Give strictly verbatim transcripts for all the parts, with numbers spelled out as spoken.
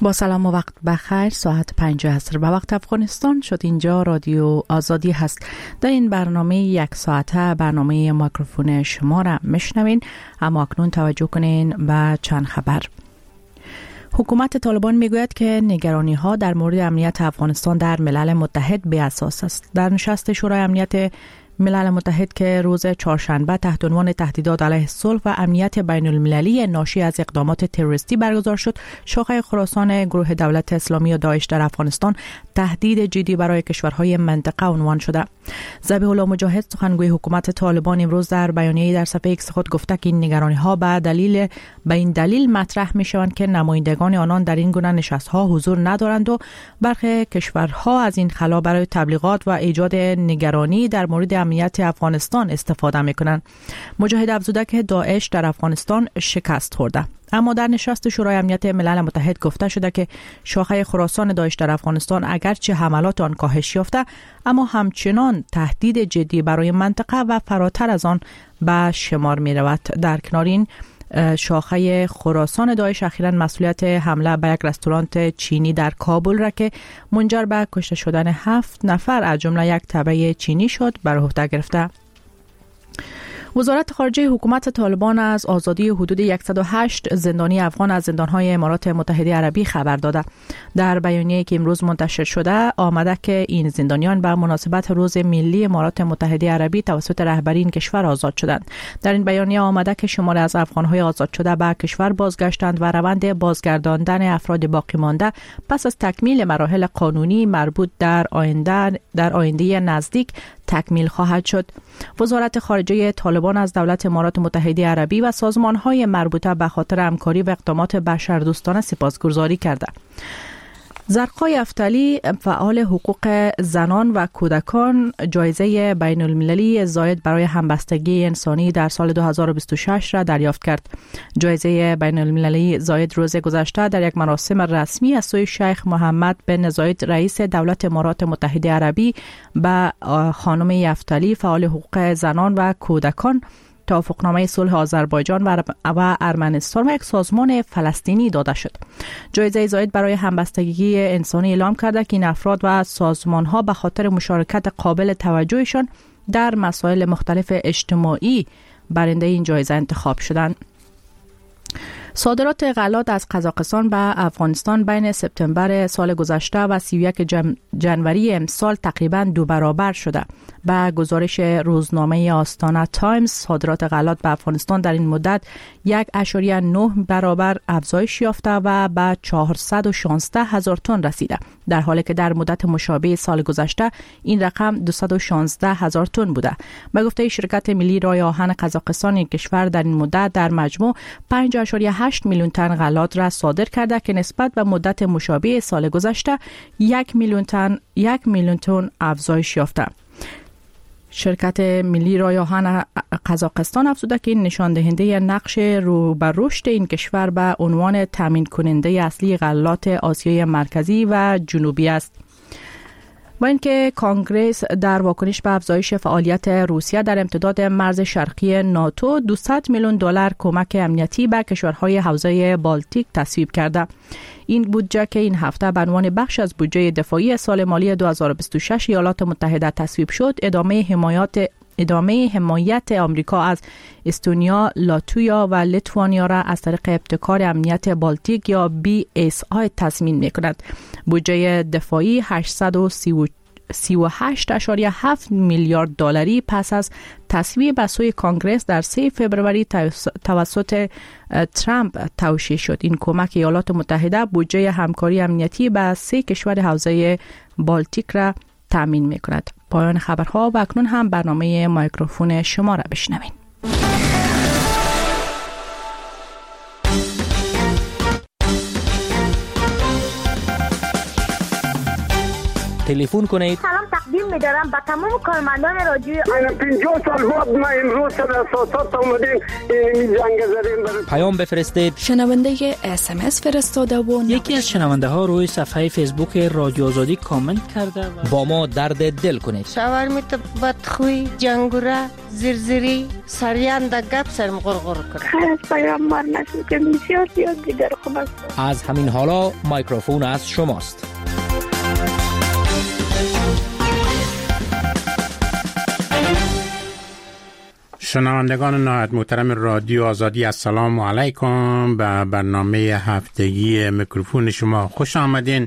با سلام و وقت بخیر. ساعت پنج عصر به وقت افغانستان شد. اینجا رادیو آزادی هست. در این برنامه یک ساعته برنامه میکروفون شما را میشنوین. اما اکنون توجه کنین به چند خبر. حکومت طالبان میگوید که نگرانی ها در مورد امنیت افغانستان در ملل متحد بی اساس است. در نشست شورای امنیت ملل متحد که روز چهارشنبه تحت عنوان تهدیدات علیه صلح و امنیت بین المللی ناشی از اقدامات تروریستی برگزار شد، شاخه خراسان گروه دولت اسلامی و داعش در افغانستان تهدید جدی برای کشورهای منطقه عنوان شده. ذبیح الله مجاهد سخنگوی حکومت طالبان امروز در بیانیه‌ای در صفحه ایکس خود گفته که این نگرانی‌ها به دلیل به این دلیل مطرح می‌شوند که نمایندگان آنان در این گونه نشست‌ها حضور ندارند و برخی کشورها از این خلا برای تبلیغات و ایجاد نگرانی در مورد امنیت افغانستان استفاده می‌کنند. مجاهد افزوده که داعش در افغانستان شکست خورده. اما در نشست شورای امنیت ملل متحد گفته شده که شاخه خراسان داعش در افغانستان اگرچه حملات آن کاهش یافته، اما همچنان تهدید جدی برای منطقه و فراتر از آن به شمار می رود. در کنار این، شاخه خراسان داعش اخیراً مسئولیت حمله به یک رستوران چینی در کابل را که منجر به کشته شدن هفت نفر از جمله یک تبع چینی شد بر عهده گرفته. وزارت خارجه حکومت طالبان از آزادی حدود صد و هشت زندانی افغان از زندانهای امارات متحده عربی خبر داده. در بیانیه‌ای که امروز منتشر شده آمده که این زندانیان به مناسبت روز ملی امارات متحده عربی توسط رهبری این کشور آزاد شدند. در این بیانیه آمده که شماری از افغان‌های آزاد شده به کشور بازگشتند و روند بازگرداندن افراد باقی مانده پس از تکمیل مراحل قانونی مربوط در آینده در آینده نزدیک تکمیل خواهد شد. وزارت خارجه طالبان از دولت امارات متحده عربی و سازمان‌های مربوطه به خاطر همکاری و اقدامات بشردوستانه سپاسگزاری کرده. زرقای افتالی، فعال حقوق زنان و کودکان، جایزه بین المللی زاید برای همبستگی انسانی در سال دو هزار و بیست و شش را دریافت کرد. جایزه بین المللی زاید روز گذشته در یک مراسم رسمی از سوی شیخ محمد بن زاید رئیس دولت امارات متحده عربی به خانم افتالی، فعال حقوق زنان و کودکان، توافقنامه صلح آذربایجان و ارمنستان و یک سازمان فلسطینی داده شد. جایزه زاید برای همبستگی انسانی اعلام کرده که این افراد و سازمان‌ها به خاطر مشارکت قابل توجهشان در مسائل مختلف اجتماعی برنده این جایزه انتخاب شدند. صادرات غلات از قزاقستان به افغانستان بین سپتامبر سال گذشته و سی و یک جنوری امسال تقریباً دو برابر شده. به گزارش روزنامه آستانه تایمز، صادرات غلات به افغانستان در این مدت یک ممیز نه برابر افزایش یافته و به چهارصد و شانزده هزار تن رسیده، در حالی که در مدت مشابه سال گذشته این رقم دویست و شانزده هزار تن بوده. به گفته شرکت ملی رای آهن قزاقستان، این کشور در این مدت در مجموع پنج ممیز هشت میلیون تن غلات را صادر کرده که نسبت به مدت مشابه سال گذشته یک میلیون تن یک میلیون تن افزایش یافته. شرکت ملی رای آهن قزاقستان افزوده که این نشان دهنده نقش رو به رشد این کشور به عنوان تامین کننده اصلی غلات آسیای مرکزی و جنوبی است. و اینکه کنگره در واکنش به افزایش فعالیت روسیه در امتداد مرز شرقی ناتو دویست میلیون دلار کمک امنیتی به کشورهای حوزه بالتیک تصویب کرده. این بودجه که این هفته به عنوان بخش از بودجه دفاعی سال مالی دو هزار و بیست و شش ایالات متحده تصویب شد، ادامه حمایت ادامه حمایت آمریکا از استونیا، لاتویا و لیتوانیا را از طریق ابتکار امنیت بالتیک یا بی اس آی تضمین می‌کند. بودجه دفاعی هشتصد و سی و هشت ممیز هفت میلیارد دلاری پس از تصویب به سوی کنگره در سه فوریه توسط ترامپ توشیح شد. این کمک ایالات متحده بودجه همکاری امنیتی به سه کشور حوزه بالتیک را تامین می‌کند. پایان خبرها و اکنون هم برنامه میکروفون شما را بشنوین. تلفن کنید. سلام تقدیم می‌دارم به تمام کارمندان رادیو. من پنجاه سال بعد ما امروز سر اساسات اومدیم این زنگ زدیم. پیام بفرستید. شنونده اس ام اس فرستاده و یکی از شنونده ها روی صفحه فیسبوک رادیو آزادی کامنت کرده و با ما درد دل کنید. شاورمیت بدخوی جنگوره زرزری سریان دا گپ سرم غرغر کنه. خیر از پیام مار نشد که بسیار زیاد دیگر خوب است. از همین حالا مایکروفون از شماست. شنوندگان نهایت محترم رادیو آزادی، السلام علیکم. به برنامه هفتگی میکروفون شما خوش آمدین.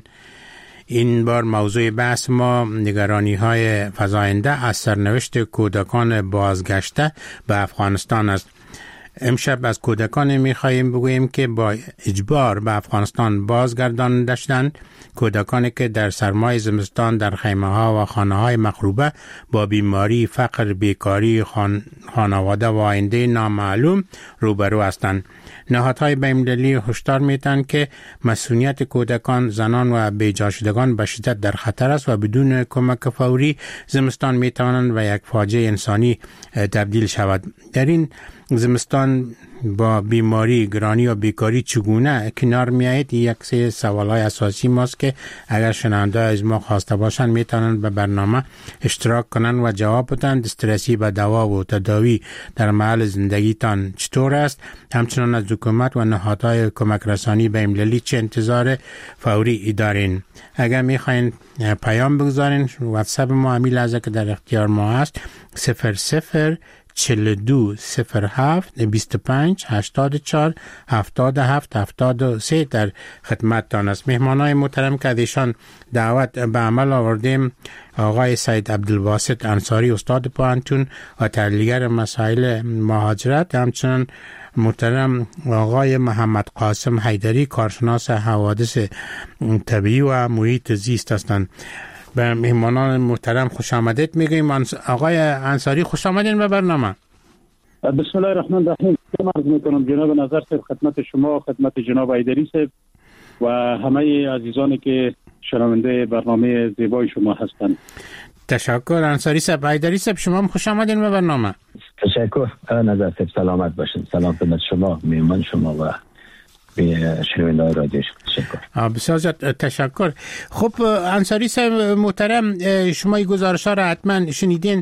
این بار موضوع بحث ما نگرانی های فزاینده از سرنوشت کودکان بازگشته به افغانستان است. امشب از کودکان میخواییم بگوییم که با اجبار به افغانستان بازگردانده شدند. کودکانی که در سرمای زمستان در خیمه ها و خانه های مخروبه با بیماری، فقر، بیکاری، خان... خانواده و آینده نامعلوم روبرو هستند. نهادهای بین‌المللی هشدار می‌دهند که مسئولیت کودکان، زنان و بی‌جاشدگان به شدت در خطر است و بدون کمک فوری زمستان می‌توانند و یک فاجعه انسانی تبدیل شود. در این زمستان با بیماری، گرانی و بیکاری چگونه کنار می‌آید؟ یک سری سوال‌های اساسی ماست که اگر شنونده از ما خواسته باشند می‌توانند به برنامه اشتراک کنند و جواب بدهند. دسترسی به دوا و تداوی در محل زندگیتان چطور است؟ همچنان از حکومت و نهادهای کمک رسانی بین‌المللی چه انتظار فوری دارین؟ اگر می‌خواین پیام بگذارین، واتساپ ما همین لحظه که در اختیار ما است صفر صفر چهل و دو صفر هفت بیست و پنج هشتاد و چهار هفتاد و هفت هفتاد و سه در خدمتتان است. مهمانای محترم که ازشان دعوت به عمل آوردیم آقای سید عبدالباسط انصاری، استاد پوهنتون و تحلیلگر مسائل مهاجرت، همچنین محترم آقای محمد قاسم حیدری، کارشناس حوادث طبیعی و محیط زیست هستند. به مهمانان محترم خوش آمدید میگیم. آقای انصاری خوش آمدین به برنامه. بسم الله الرحمن الرحیم. عرض میکنم جناب نظر صاحب خدمت شما، خدمت جناب حیدری صاحب و همه عزیزانی که شنونده برنامه زیبای شما هستند. تشکر انصاری صاحب. حیدری صاحب شما هم خوش آمدین به برنامه. تشکر نظر صاحب، سلامت باشین. سلام خدمت شما، میهمان شما و به شنوندگان رادیو. تشکر. بسیار زیاد تشکر. خب انصاری صاحب محترم، شما این گزارش ها را حتما شنیدین.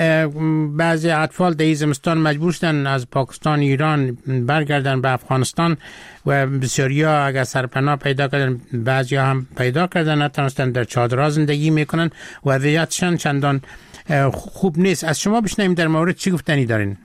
بعضی اطفال در زمستان مجبور شدن از پاکستان، ایران برگردن به افغانستان و بسیاری ها اگر سرپناه پیدا کردن، بعضی ها هم پیدا کردن نتونستن، در چادرها زندگی میکنن. وضعیتشان چندان خوب نیست. از شما بشنویم در مورد چی گفتنی دارین؟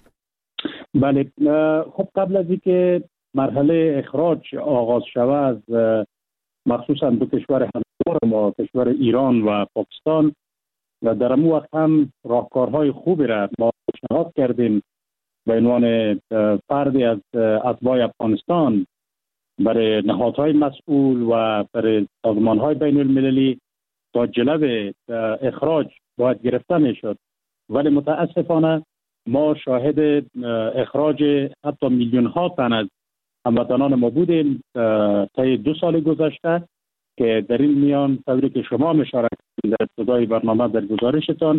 بله، خب قبل از اینکه مرحله اخراج آغاز شود از مخصوصا دو کشور همسایه ما، کشور ایران و پاکستان، و در اون وقت هم راهکارهای خوبی را ما پیشنهاد کردیم به عنوان فردی از اتباع افغانستان برای نهادهای مسئول و برای سازمانهای بین المللی تا جلب اخراج باید گرفته می شد. ولی متاسفانه ما شاهد اخراج حتی میلیون ها تن از هموطنان ما بودیم طی دو سال گذشته که در این میان طوری که شما اشاره کردید در ابتدای برنامه در گزارشتان،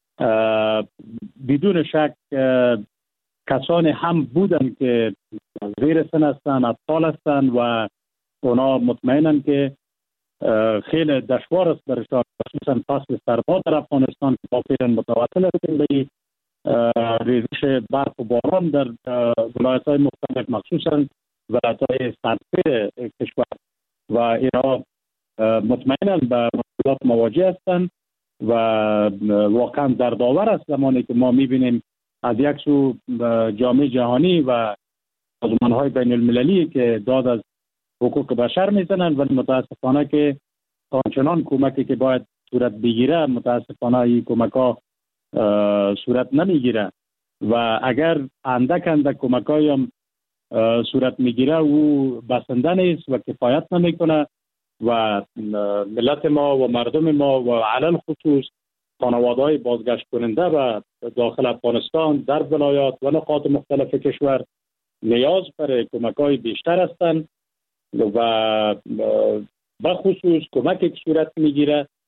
بدون شک کسانی هم بودن که زیر سن هستند، اطفال هستند و اونا مطمئنن که خیلی دشوار است برشان، خصوصا فصل سرما در افغانستان که با فعلا متواصل است به ریزش برف و باران در ولایت‌های مختلف، مخصوصا ولایت‌های سرسیر کشور، و اینا مطمئنا به مشکلات مواجه هستند و واقعا دردآور است زمانی که ما می‌بینیم از یک سو جامعه جهانی و سازمان‌های بین المللی که داد از حقوق بشر میزنند، ولی متاسفانه که آنچنان کمکی که باید صورت بگیره متاسفانه این کمک‌ها صورت نمیگیره و اگر اندک اندک کمک‌هایی هم صورت میگیره او بسنده نیست و کفایت نمیکنه و ملت ما و مردم ما و علل خصوص خانواده‌های بازگشت کننده و داخل افغانستان در ولایات و نقاط مختلف کشور نیاز برای کمک‌های بیشتر هستند و بخصوص کمکی که صورت میگیره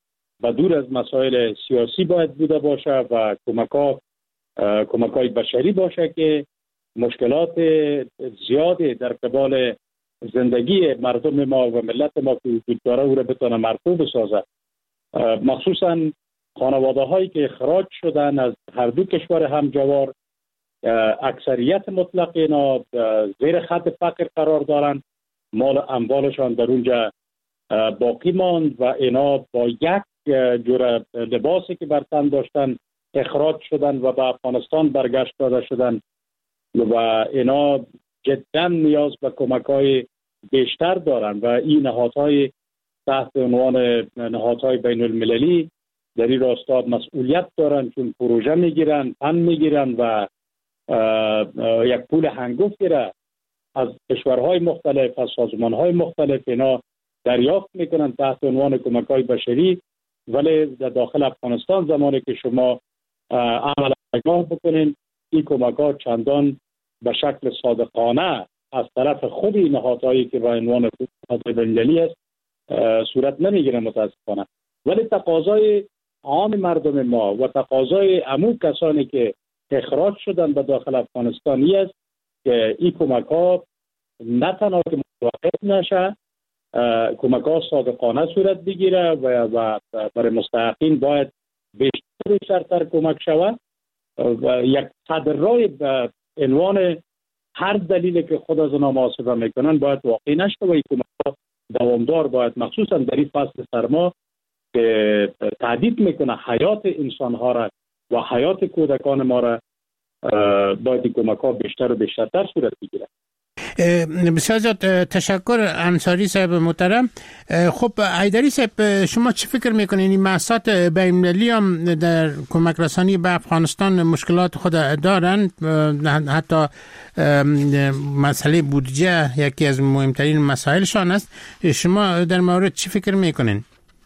و دور از مسائل سیاسی باید بوده باشه و کمک‌ها کمک‌های بشری باشه که مشکلات زیادی در قبال زندگی مردم ما و ملت ما که وجود داره او را بتونه مرفوع بسازه. مخصوصاً خانواده هایی که اخراج شدن از هر دو کشور همجوار، اکثریت مطلق اینا زیر خط فقر قرار دارن، مال اموالشان در اونجا باقی ماند و اینا با یک جور لباسی که بر تن داشتن اخراج شدن و به افغانستان برگشت داده شدن و اینا جدا نیاز به کمک‌های بیشتر دارن و این نهادهای تحت عنوان نهادهای بین المللی در این راستا مسئولیت دارن، چون پروژه میگیرن، فند میگیرن و یک پول هنگفتی را از کشورهای مختلف، از سازمانهای مختلف اینا دریافت میکنن تحت عنوان کمک‌های بشری. ولی در داخل افغانستان زمانی که شما عمل نگاه بکنین، این کمک‌ها چندان به شکل صادقانه از طرف خود این نهادهایی که با عنوان نهادهای بین‌المللی است صورت نمیگیره متاسفانه. ولی تقاضای عام مردم ما و تقاضای عموم کسانی که اخراج شدن به داخل افغانستانی است که این کمک‌ها نه تنها که متوقف نشه، کمک‌ها صادقانه صورت بگیره و, و برای مستحقین باید بیشتر بیشتر کمک شود و یک صدرای به عنوان هر دلیلی که خود از اونا محاسبه میکنن باید واقعی نشه و این کمک‌ها دوامدار باید، مخصوصا در این فصل سرما که تهدید میکنه حیات انسان‌ها را و حیات کودکان ما را، باید این کمک‌ها بیشتر و بیشتر صورت بگیره. بسیار زیاد تشکر انصاری صاحب محترم. خب حیدری صاحب، شما چی فکر میکنین این مؤسسات بین‌المللی هم در کمک رسانی به افغانستان مشکلات خود دارن؟ حتی مسئله بودجه یکی از مهمترین مسائلشان است. شما در مورد چی فکر میکنین؟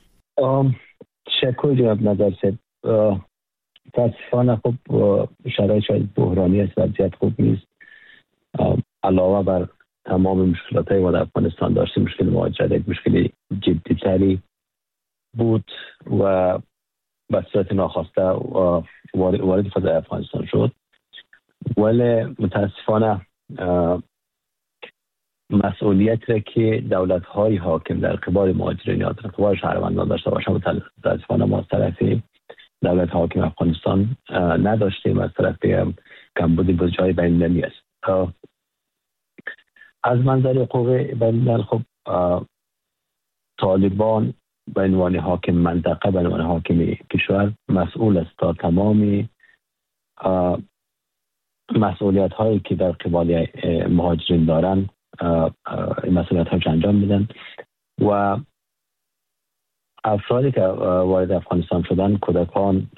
تشکر جناب نظر صاحب. متاسفانه خب شرایط شاید بحرانی است، وضعیت خوب نیست. علاوه بر تمام مشکلات های ما در افغانستان داشتیم، مشکل مهاجرت یک مشکل جدی تری بود و به صورت ناخواسته وارد فضای افغانستان شد. ولی متاسفانه مسئولیت را که دولت های حاکم در قبال مهاجرین یا در قبال شهروندان داشته باشند متاسفانه ما از طرف دولت حاکم افغانستان نداشتیم، از طرف کمبود بودجه های بین‌المللی است. از منظر حقوق بین‌الملل خب طالبان به عنوان حاکم منطقه، به عنوان حاکم کشور مسئول است تا تمامی مسئولیت هایی که در قبال مهاجرین دارن مسئولیت هایش انجام بدن و افرادی که وارد افغانستان شدن، کودکان،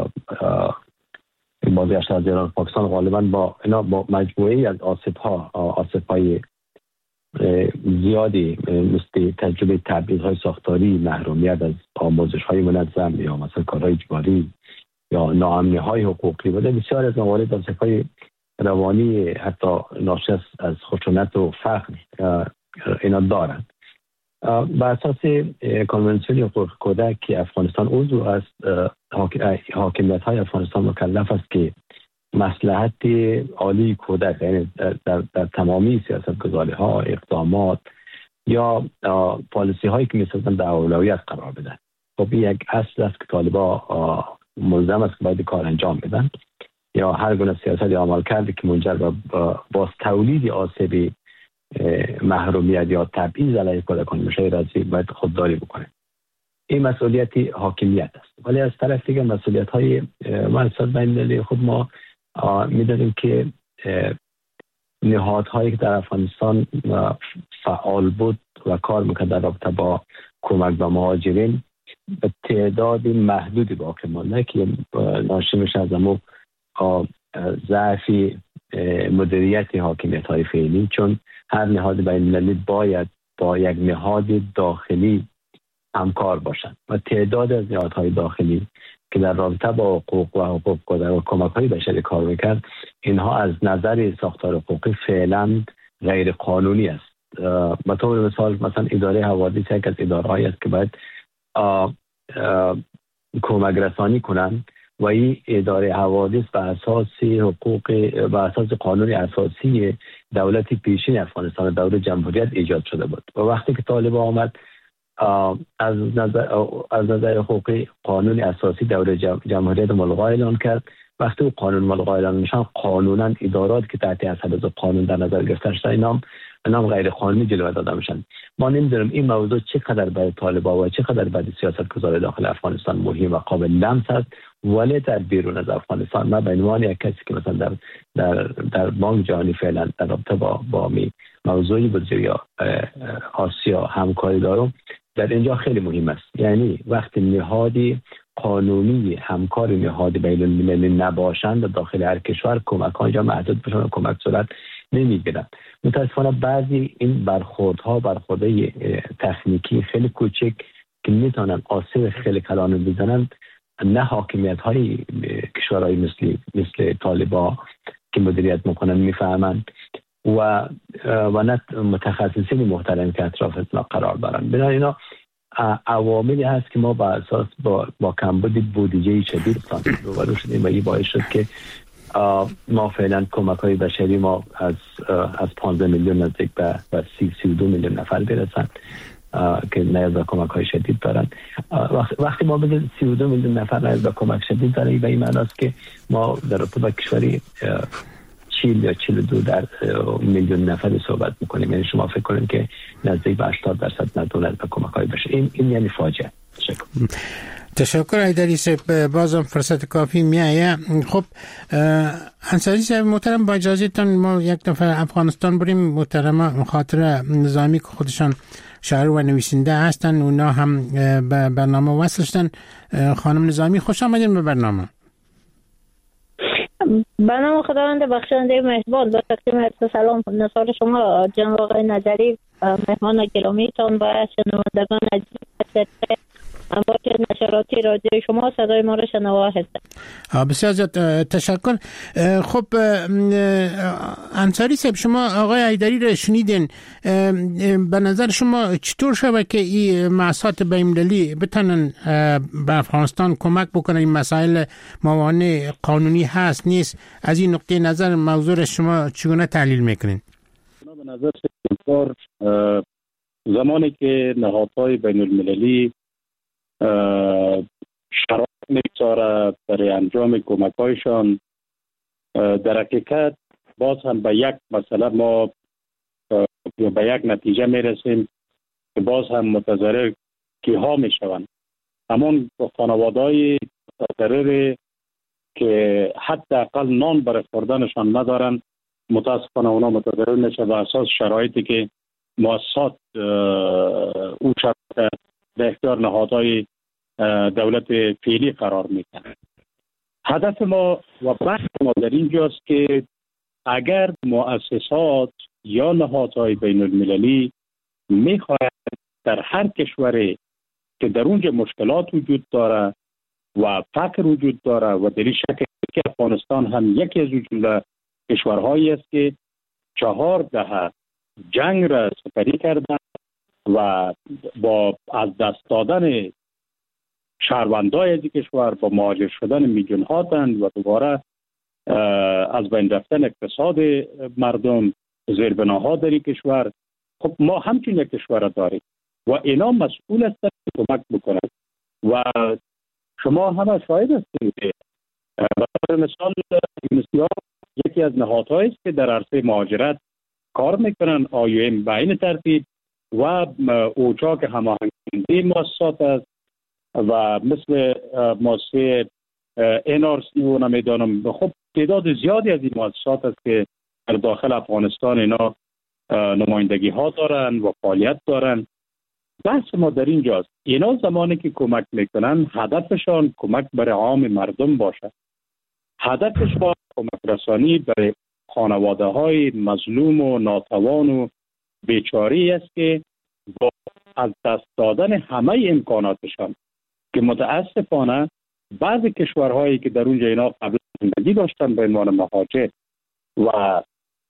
بازگشت از ایران پاکستان، غالبا با اینا با مجموعه‌ای از آسیب‌ها آسیب‌های زیادی مثل تجربه تبعیض‌های ساختاری، محرومیت از آموزش‌های منظم یا مثلا کارهای اجباری یا ناامنی‌های حقوقی بوده. بسیار از موارد آسیب‌های روانی حتی ناشی از خشونت و فقر اینا دارند. بر اساس کنونسیون حقوق کودک که افغانستان عضو است، حاکمیت های افغانستان مکلف است که مصلحت عالی کودک، یعنی در, در تمامی سیاستگذاری ها، اقدامات یا پالیسی هایی که میسازن در اولویت قرار بدن. خب این یک اصل است که طالبا ملزم است که باید کار انجام بدن یا هر گونه سیاست یا عمل کرده که منجر به باز تولید آسیب محرومیت یا تبعیض علیه کودکان میشه رازی باید خودداری بکنه. این مسئولیت حاکمیت است. ولی از طرف دیگه مسئولیت های مؤسسات بین‌المللی خود ما میدونیم که نهادهایی که در افغانستان فعال بود و کار میکرد در رابطه با کمک به مهاجرین به تعداد محدودی باقی مانده که ناشی میشه از امو ضعف مدیریت حاکمیت های فعلی، چون هر نهاد بین‌المللی باید با یک نهاد داخلی همکار باشند و تعداد از نهادهای داخلی که در رابطه با حقوق و حقوق کودک و کمک‌های بشری کار می‌کرد، اینها از نظر ساختار حقوقی فعلا غیر قانونی است. به طور مثال مثلا اداره حوادث یک از اداره‌ای است که باید کمک رسانی کنند و این اداره حوادث به اساس حقوق به اساس قانون اساسی دولت پیشین افغانستان دوره جمهوریت ایجاد شده بود و وقتی که طالبان آمد از نظر از نظر حقوقی قانون اساسی دوره جمهوریت ملغا اعلان کرد. وقتی او قانون ملغا اعلان میشن قانونا ادارات که تحت اثر قانون در نظر گرفته شده نام نام غیر قانونی جلوه داده میشن. ما نمیدونیم این موضوع چقدر برای طالبان و چقدر برای سیاستگزار داخل افغانستان مهم و قابل لمس است، ولی در بیرون از افغانستان ما به عنوان یک کسی که مثلا در در در بانک جهانی فعلا در رابطه با با می موضوعی بودجه یا آسیا همکاری دارم، در اینجا خیلی مهم است. یعنی وقتی نهادی قانونی همکار نهاد بین المللی نباشند داخل هر کشور کمک ها اینجا محدود بشن و کمک صورت نمیگیرن. متاسفانه بعضی این برخوردها برخوردهای تکنیکی خیلی کوچک که میتونن آسیب خیلی کلان بزنن، نه حاکمیت های کشورهای مثل مثل طالبان که مدیریت میکنن میفهمن و و نه متخصصین محترم که اطراف ما قرار دارن. بنابراین اینا عواملی هست که ما با اساس با با کمبود بودجه شدید روبرو شدیم و این باعث شد که ما فعلا کمک های بشری ما از از پانزده میلیون نزدیک به به سی و دو میلیون نفر برسن که نیاز به کمک های شدید دارن. وقتی ما بگیم سی و دو میلیون نفر نیاز به کمک شدید دارن، به این معنی است که ما در رابطه با کشوری چهل یا چهل و دو در میلیون نفر صحبت میکنیم. یعنی شما فکر کنید که نزدیک به هشتاد درصد ندولت به کمک های بشه. این این یعنی فاجعه. تشکر. تشکر ایدری صاحب، بازم فرصت کافی میایه. خب انصاری صاحب محترم، با اجازهتون ما یک دفعه افغانستان بریم. محترم خاطر نظامی که خودشان شاعر و نویسنده هستن، اونا هم به برنامه وصل شدن. خانم نظامی خوش آمدین به برنامه. برنامه خداوند بخشنده مهربان، با تقدیم سلام نثار شما جناب آقای نظری، مهمان گرامیتان و شنوندگان عزیز امواج نشراتی رادیو شما صدای ما را شنوا هستند. بسیار زیاد تشکر. خب انصاری صاحب، شما آقای ایدری را شنیدین، به نظر شما چطور شده که این مؤسسات بین‌المللی بتونن به افغانستان کمک بکنن؟ این مسائل موانع قانونی هست نیست؟ از این نقطه نظر موضوع شما چگونه تحلیل میکنین؟ به نظر زمانی که نهادهای بین‌المللی شرایط میگذاره برای انجام کمک هایشان، در حقیقت باز هم به یک مسئله ما به یک نتیجه میرسیم که باز هم متضرر کیها میشوند؟ همون خانواده های متضرر که حتی اقل نان برای خوردنشان ندارن، متاسفانه اونا متضرر میشه به اساس شرایطی که مؤسسات او شرایط به اختیار نهادهای دولت فعلی قرار میکنه. هدف ما و بحث ما در اینجاست که اگر مؤسسات یا نهادهای بین المللی میخواهند در هر کشوری که در اونجا مشکلات وجود داره و فقر وجود داره و در این شکل که افغانستان هم یکی از جمله کشورهایی است که چهار دهه جنگ را سپری کردن و با از دست دادن شهروندای از کشور با مهاجر شدن میلیون ها تن و دوباره از بین رفتن اقتصاد مردم، زیربناها در این کشور، خب ما همچین یک کشور داریم و اینا مسئول هستند که کمک بکنند و شما همه شاهد هستید. برای مثال یونسیا یکی از نهادهایی است که در عرصه مهاجرت کار میکنن، آی او ام به این ترتیب و اوچا که هماهنگی مؤسسات است و مثل مؤسسه ان آر سی و نمیدانم، خب تعداد زیادی از این مؤسسات است که در داخل افغانستان اینا نمایندگی ها دارن و فعالیت دارن. بحث ما در اینجاست اینا زمانی که کمک میکنن هدفشان کمک برای عام مردم باشه، هدفشان کمک رسانی برای خانواده های مظلوم و ناتوان و بیچاری است که با از دست دادن همه امکاناتشان که متاسفانه بعضی کشورهایی که در اونجا اینا قبل زندگی داشتن به عنوان مهاجر و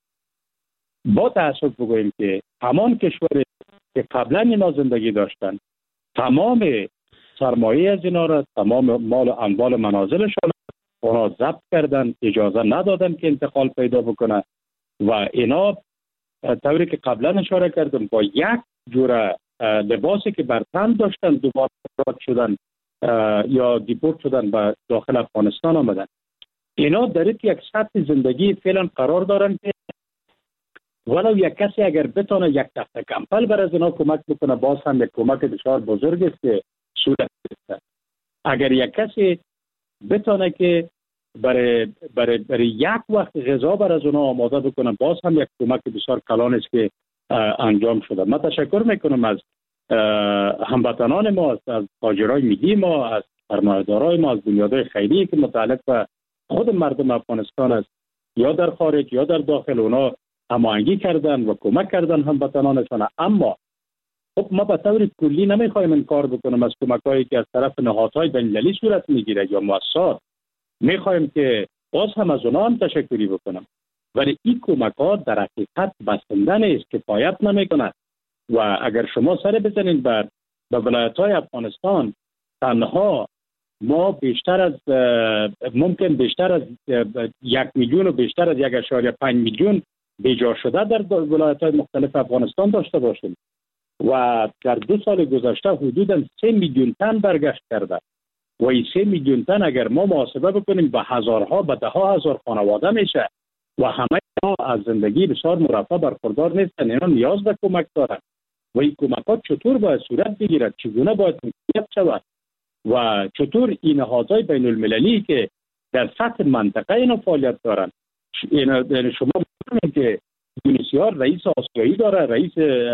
با تأسف بگوییم که همان کشوری که قبلا اینا زندگی داشتن تمام سرمایه از اینا را، تمام مال و اموال منازلشان اونا ضبط کردن، اجازه ندادن که انتقال پیدا بکنه و اینا طوری که قبلا اشاره کردم با یک جوره لباسی که بر تن داشتن دوباره فرار شدن یا دیپورت شدن به داخل افغانستان آمدن. اینا در یک سطح زندگی فعلا قرار دارن که ولو یک کسی اگر بتونه یک تخت کمپل بر از اینا کمک بکنه باز هم یک کمک بسیار بزرگ است که صورت گرفته. اگر یک کسی بتونه که برای, برای, برای یک وقت غذا بر از اونا آماده بکنه باز هم یک کمک بسیار کلان است که انجام شده. من تشکر میکنم از هموطنان ما، از تاجرای ملی ما، از سرمایه‌دارای ما، از بنیادهای خیریه که متعلق به خود مردم افغانستان است، یا در خارج یا در داخل، اونا هماهنگی کردن و کمک کردن هموطنانشان. اما خب ما به طور کلی نمیخوایم انکار بکنم از کمک‌هایی که از طرف نهادهای بین‌المللی صورت میگیره یا مؤسسات، میخوایم که باز هم از اونا هم تشکری بکنم، ولی این کمک‌ها در حقیقت بسنده نیست، کفایت نمیکنه. و اگر شما سر بزنید بر به ولایت‌های افغانستان، تنها ما بیشتر از ممکن بیشتر از یک میلیون و بیشتر از یک اشاریه پنج میلیون بیجا شده در ولایت‌های مختلف افغانستان داشته باشیم و در دو سال گذشته حدوداً سه میلیون تن برگشت کرده و این سه میلیون تن اگر ما محاسبه بکنیم به هزارها به ده ها هزار خانواده میشه و همه از زندگی بسیار مرفه برخوردار نیستن. اینا نیاز به کمک دارن و این کمکات چطور باید صورت بگیرد، چگونه باید مدیریت شود و چطور این نهادهای بین المللی که در سطح منطقه اینا فعالیت دارن. اینا شما می‌بینید که یونیسیار رئیس آسیایی داره، رئیس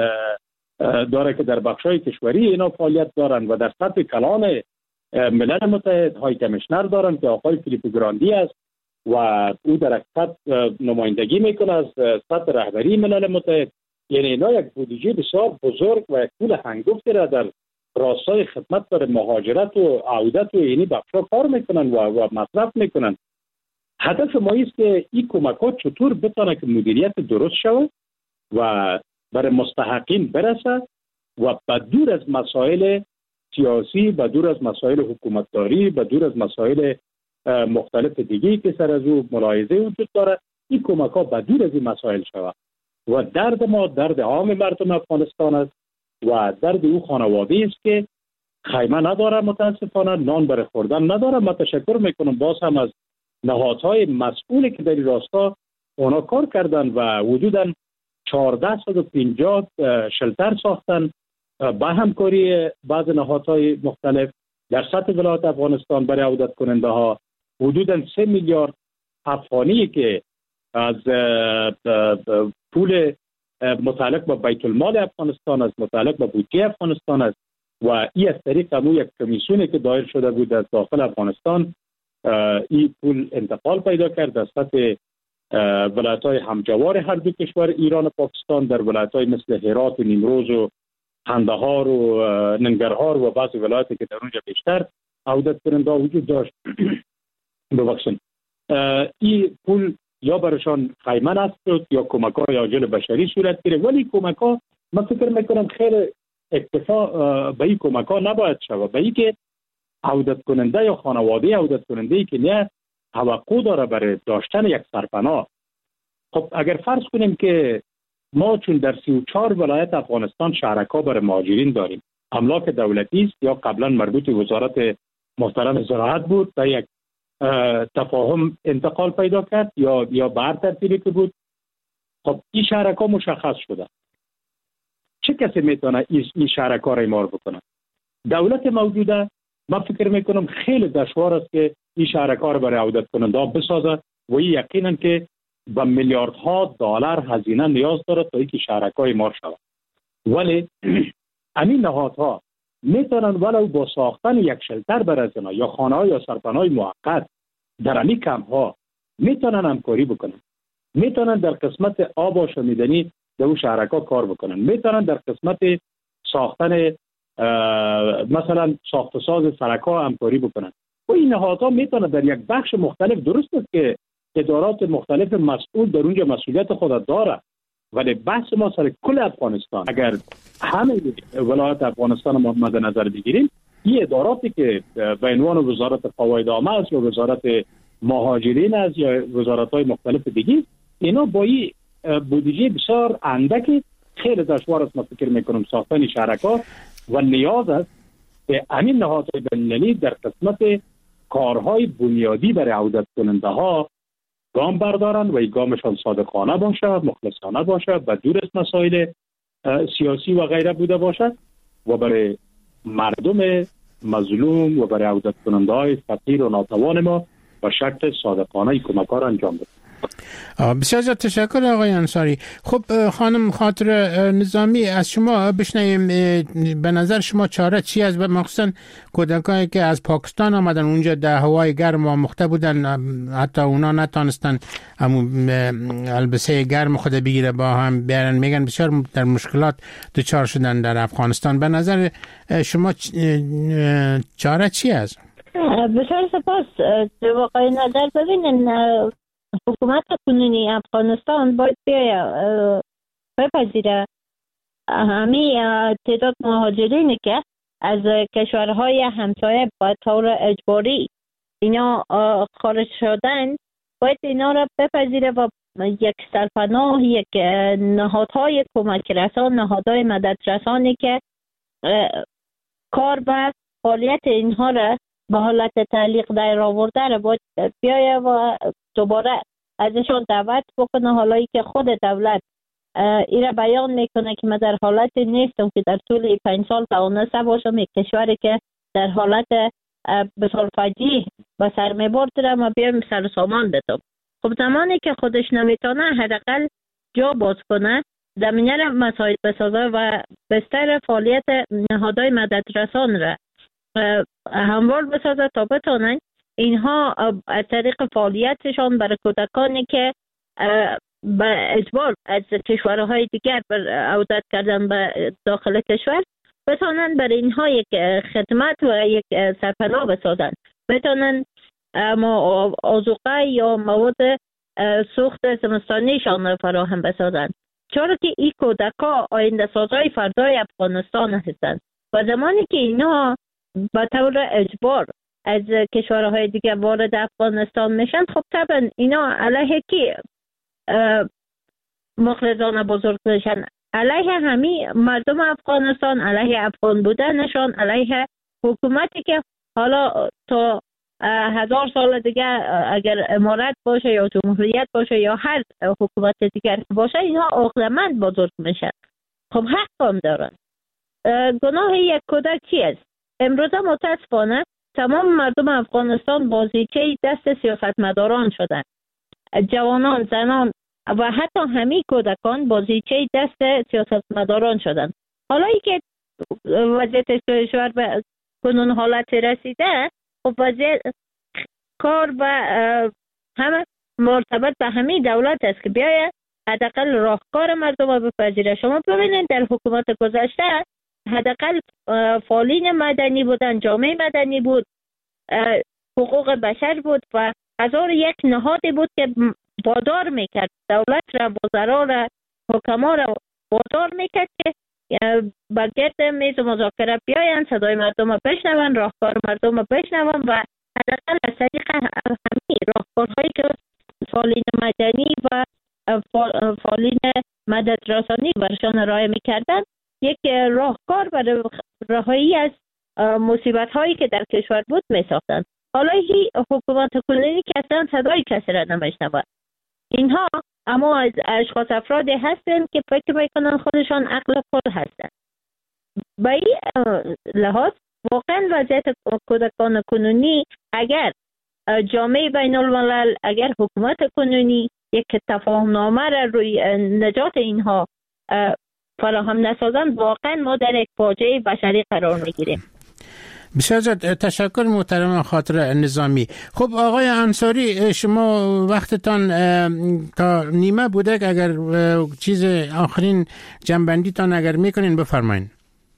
داره که در بخشای کشوری اینا فعالیت دارن و در سطح کلان ملل متحد های کمیشنر دارن که آقای فیلیپ گراندی است و او در حقیقت نمایندگی میکنه از سطح رهبری ملل متحد. یعنی اینا یک بودجه بسیار بزرگ و یک پول هنگفتی را در راستای خدمت برای مهاجرت و عودت و اینی بخشا کار میکنن و, و مصرف میکنن. هدف ما است که این کمکات چطور بتونه که مدیریت درست شود و برای مستحقین برسه و بدور از مسائل سیاسی، بدور از مسائل حکومتداری، بدور از مسائل مختلف دیگی که سر از او ملاحظه وجود داره، این کمک ها بدور از این مسائل شود و درد ما درد عام مردم افغانستان است و درد او خانواده است که خیمه نداره، متاسفانه نان برای خوردن نداره. من تشکر میکنم باز هم از نهادهای مسئولی که در این راستا اونا کار کردن و حدوداً چهارصد و پنجاه شلتر ساختن با همکاری بعض نهادهای مختلف در سطح ولایت افغانستان برای عودت کننده ها. حدوداً سه میلیارد افغانی که از پول متعلق با بیت المال افغانستان است، متعلق با بودجه افغانستان است و این از طریق همون یک کمیسیونی که دایر شده بود از داخل افغانستان این پول انتقال پیدا کرد از سطح ولایت‌های همجوار هر دو کشور ایران و پاکستان در ولایت‌های مثل هرات و نیمروز و قندهار و ننگرهار و بعضی ولایتی که در اونجا بیشتر عودت کننده وجود داشت. ببخشید این پول یا برشان خیمه نصب شد یا کمک‌های عاجل بشری صورت گرفت، ولی کمک‌ها من فکر میکنم خیلی اکتفا به این کمک‌ها نباید شود، به این که عودت کننده یا خانواده عودت کننده که نه توقع داره برای داشتن یک سرپناه. خب اگر فرض کنیم که ما چون در سی و چهار ولایت افغانستان شهرک‌ها برای مهاجرین داریم، املاک دولتی است یا قبلا مربوط به وزارت محترم زراعت بود و یک تفاهم انتقال پیدا کرد یا یا به هر ترتیبی که بود. خب این شهرک‌ها مشخص شده، چه کسی میتونه این شهرک‌ها را اعمار بکنه؟ دولت موجوده من فکر میکنم خیلی دشوار است که این شهرک‌ها را برای عودت کننده بسازه و این یقینا که با میلیاردها دلار هزینه نیاز داره تا اینکه شهرک‌ها اعمار شود. ولی همین نهادها میتونن ولو با ساختن یک شلتر برای اینا یا خانه‌ها یا سرپناه موقت در همین کمپ‌ها میتونن همکاری بکنن، میتونن در قسمت آب و شمیدنی در اون شهرک‌ها کار بکنن، میتونن در قسمت ساختن مثلا ساخت و ساز سرک‌ها همکاری بکنن و این نهادها میتونن در یک بخش مختلف، درست است که ادارات مختلف مسئول در اونجا مسئولیت خود داره، ولی بحث ما سر کل افغانستان اگر همه ولایت افغانستان ما مد نظر بگیریم این اداراتی که به عنوان وزارت فواید عامه است یا وزارت مهاجرین است یا وزارت‌های مختلف دیگه، اینا با این بودجه بسیار اندکی خیلی دشوار است. ما فکر میکنم ساختن شرکات و نیاز است که همین نهادهای بین‌المللی در قسمت کارهای بنیادی برای عودت کننده ها گام بردارند و این گامشان صادقانه باشد، مخلصانه باشد و دور از مسائل سیاسی و غیره بوده باشد و برای مردم مظلوم و برای عودت کننده های فقیر و ناتوان ما و شکل صادقانه کمک ها را انجام بده. بسیار زیاد تشکر آقای انصاری. خب خانم خاطر نظامی، از شما بشنویم به نظر شما چاره چی است؟ مخصوصا کودکانی که از پاکستان آمدن اونجا در هوای گرم آموخته بودن، حتی اونا نتانستن همون البسه گرم خود بگیره با هم بیارن، میگن بسیار در مشکلات دچار شدن در افغانستان. به نظر شما چاره چی است؟ بسیار سپاس. واقعا نظر ببینن حکومت کنونی افغانستان باید بیاید بپذیره همه تعداد مهاجرینی که از کشورهای همسایه به طور اجباری اینا خارج شدن باید اینا را بپذیره و یک سرپناه، یک نهادهای کمک رسان، نهادهای مدد رسانی که کار به فعالیت اینها را به حالت تعلیق در آورده را باید بیایه و دوباره ازشون دعوت بکنه. حالایی که خود دولت ایره بیان میکنه که من در حالت نیستم که در طول پنج سال توانسته باشم یک کشوری که در حالت بسیار فجیع به سر میبرد را ما بیایم سر سامان بدم. خب زمانی که خودش نمیتونه حداقل جا باز کنه، زمینه را مساعد بسازه و بستر فعالیت نهادهای مدد رسان را هموار بسازه تا بتونن اینها از طریق فعالیتشان برای کودکانی که به اجبار از کشورهای دیگر بر عودت کردن به داخل کشور بتونن برای اینها یک خدمت و یک سرپناه بسازن، بتونن ما آذوقه یا مواد سوخت زمستانیشان را فراهم بسازن، چرا که این کودکا آینده سازهای فردای افغانستان هستند و زمانی که اینها به طور اجبار از کشورهای دیگه وارد افغانستان میشن، خب طبعا اینا علیه کی مخلصانه بزرگ میشن؟ علیه همه مردم افغانستان، علیه افغان بودنشان، علیه حکومتی که حالا تا هزار سال دیگه اگر امارت باشه یا جمهوریت باشه یا هر حکومت دیگر باشه، اینها عقلمند بزرگ میشن. خب حق هم دارن. گناه یک کودک چی است؟ امروز متاسفانه تمام مردم افغانستان بازیچه دست سیاستمداران شدن. جوانان، زنان و حتی همه کودکان بازیچه دست سیاستمداران شدن. حالا ای که وضعیت کشور به کنون حالت رسیده، خب وضعیت کار و همه مرتبط به همه دولت است که بیاید حداقل راهکار مردم رو بپذیره. شما ببینید در حکومت گذشته حداقل فعالین مدنی بودن، جامعه مدنی بود، حقوق بشر بود و هزار یک نهادی بود که وادار میکرد دولت را، وزرا را، حکما را وادار میکرد که با گرد میز مذاکره بیاین، صدای مردم را بشنون، راهکار مردم را بشنون و حداقل از طریق همین راهکارهایی که فعالین مدنی و فعالین مدد رسانی برشان ارائه میکردن یک راهکار برای رهایی از مصیبت هایی که در کشور بود می ساختن. حالا هی حکومت کنونی که اصلا صدای کسی را نمیشنود. اینها اما از اشخاص افرادی هستند که فکر میکنن خودشان عقل خود هستند. به این لحاظ واقعا وضعیت کودکان کنونی، اگر جامعه بین الملل، اگر حکومت کنونی یک تفاهم نامه را روی نجات اینها فراهم نسازند، واقعا ما در یک فاجعه بشری قرار میگیریم. بسیار زیاد تشکر محترم خاطر نظامی. خب آقای انصاری، شما وقتتان تا نیمه بوده، اگر چیز آخرین جنبندی تان اگر میکنین بفرمایین.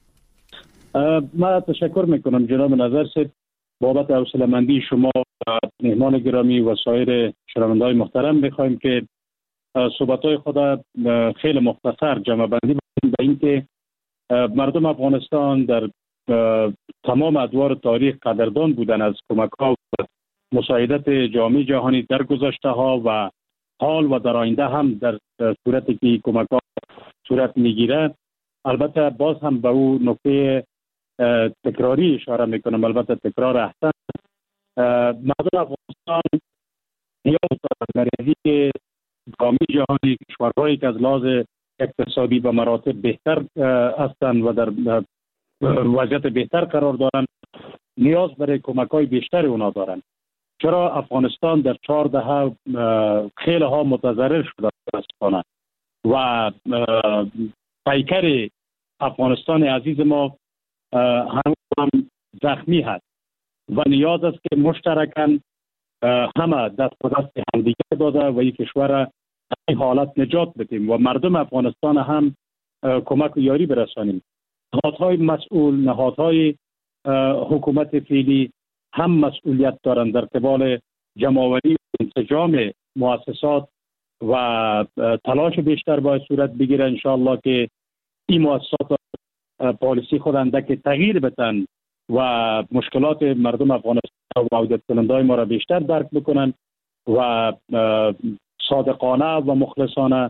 من تشکر میکنم جناب نظر صاحب بابت حوصله‌مندی شما. مهمان گرامی و سایر شنونده‌های محترم میخوایم که صحبت‌های خود خیلی مختصر جمع بندی بکنیم به اینکه مردم افغانستان در تمام ادوار تاریخ قدردان بودن از کمک ها و مساعدت جامعه جهانی در گذشته ها و حال و در آینده هم در صورتی که کمک ها صورت میگیره. البته باز هم به اون نکته تکراری اشاره میکنم، البته تکرار احسن. مردم افغانستان نیاز دارند برای جامعه جهانی، کشورهایی که از لحاظ اقتصادی به مراتب بهتر هستند و در وضعیت بهتر قرار دارند، نیاز برای کمک های بیشتر اونا دارند. چرا افغانستان در چهار دهه خیلی ها متضرر شده است و پیکر افغانستان عزیز ما هنوز هم زخمی هست و نیاز است که مشترکاً همه دست به دست همدیگه داده و این کشور از این حالت نجات بدیم و مردم افغانستان هم کمک و یاری برسانیم. نهادهای مسئول، نهادهای حکومت فعلی هم مسئولیت دارند در قبال جمع‌آوری و انسجام مؤسسات و تلاش بیشتر باید صورت بگیره انشاءالله که این مؤسسات پالیسی خود اندک تغییر بدن و مشکلات مردم افغانستان و عودت کننده ما را بیشتر درک بکنن و صادقانه و مخلصانه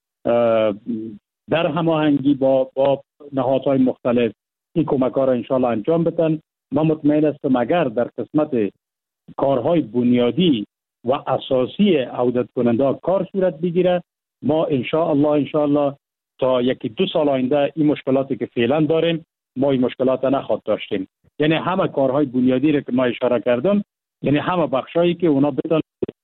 در هماهنگی با با نهادهای مختلف این کمک ها را انشاءالله انجام بدن. من مطمئن هستم اگر در قسمت کارهای بنیادی و اساسی عودت کننده کار صورت بگیره، ما انشاءالله انشاءالله تا یکی دو سال آینده این مشکلاتی که فعلا داریم ما این مشکلات نخواهد داشتیم. یعنی همه کارهای بنیادی را که ما اشاره کردم، یعنی همه بخشایی که اونا بدن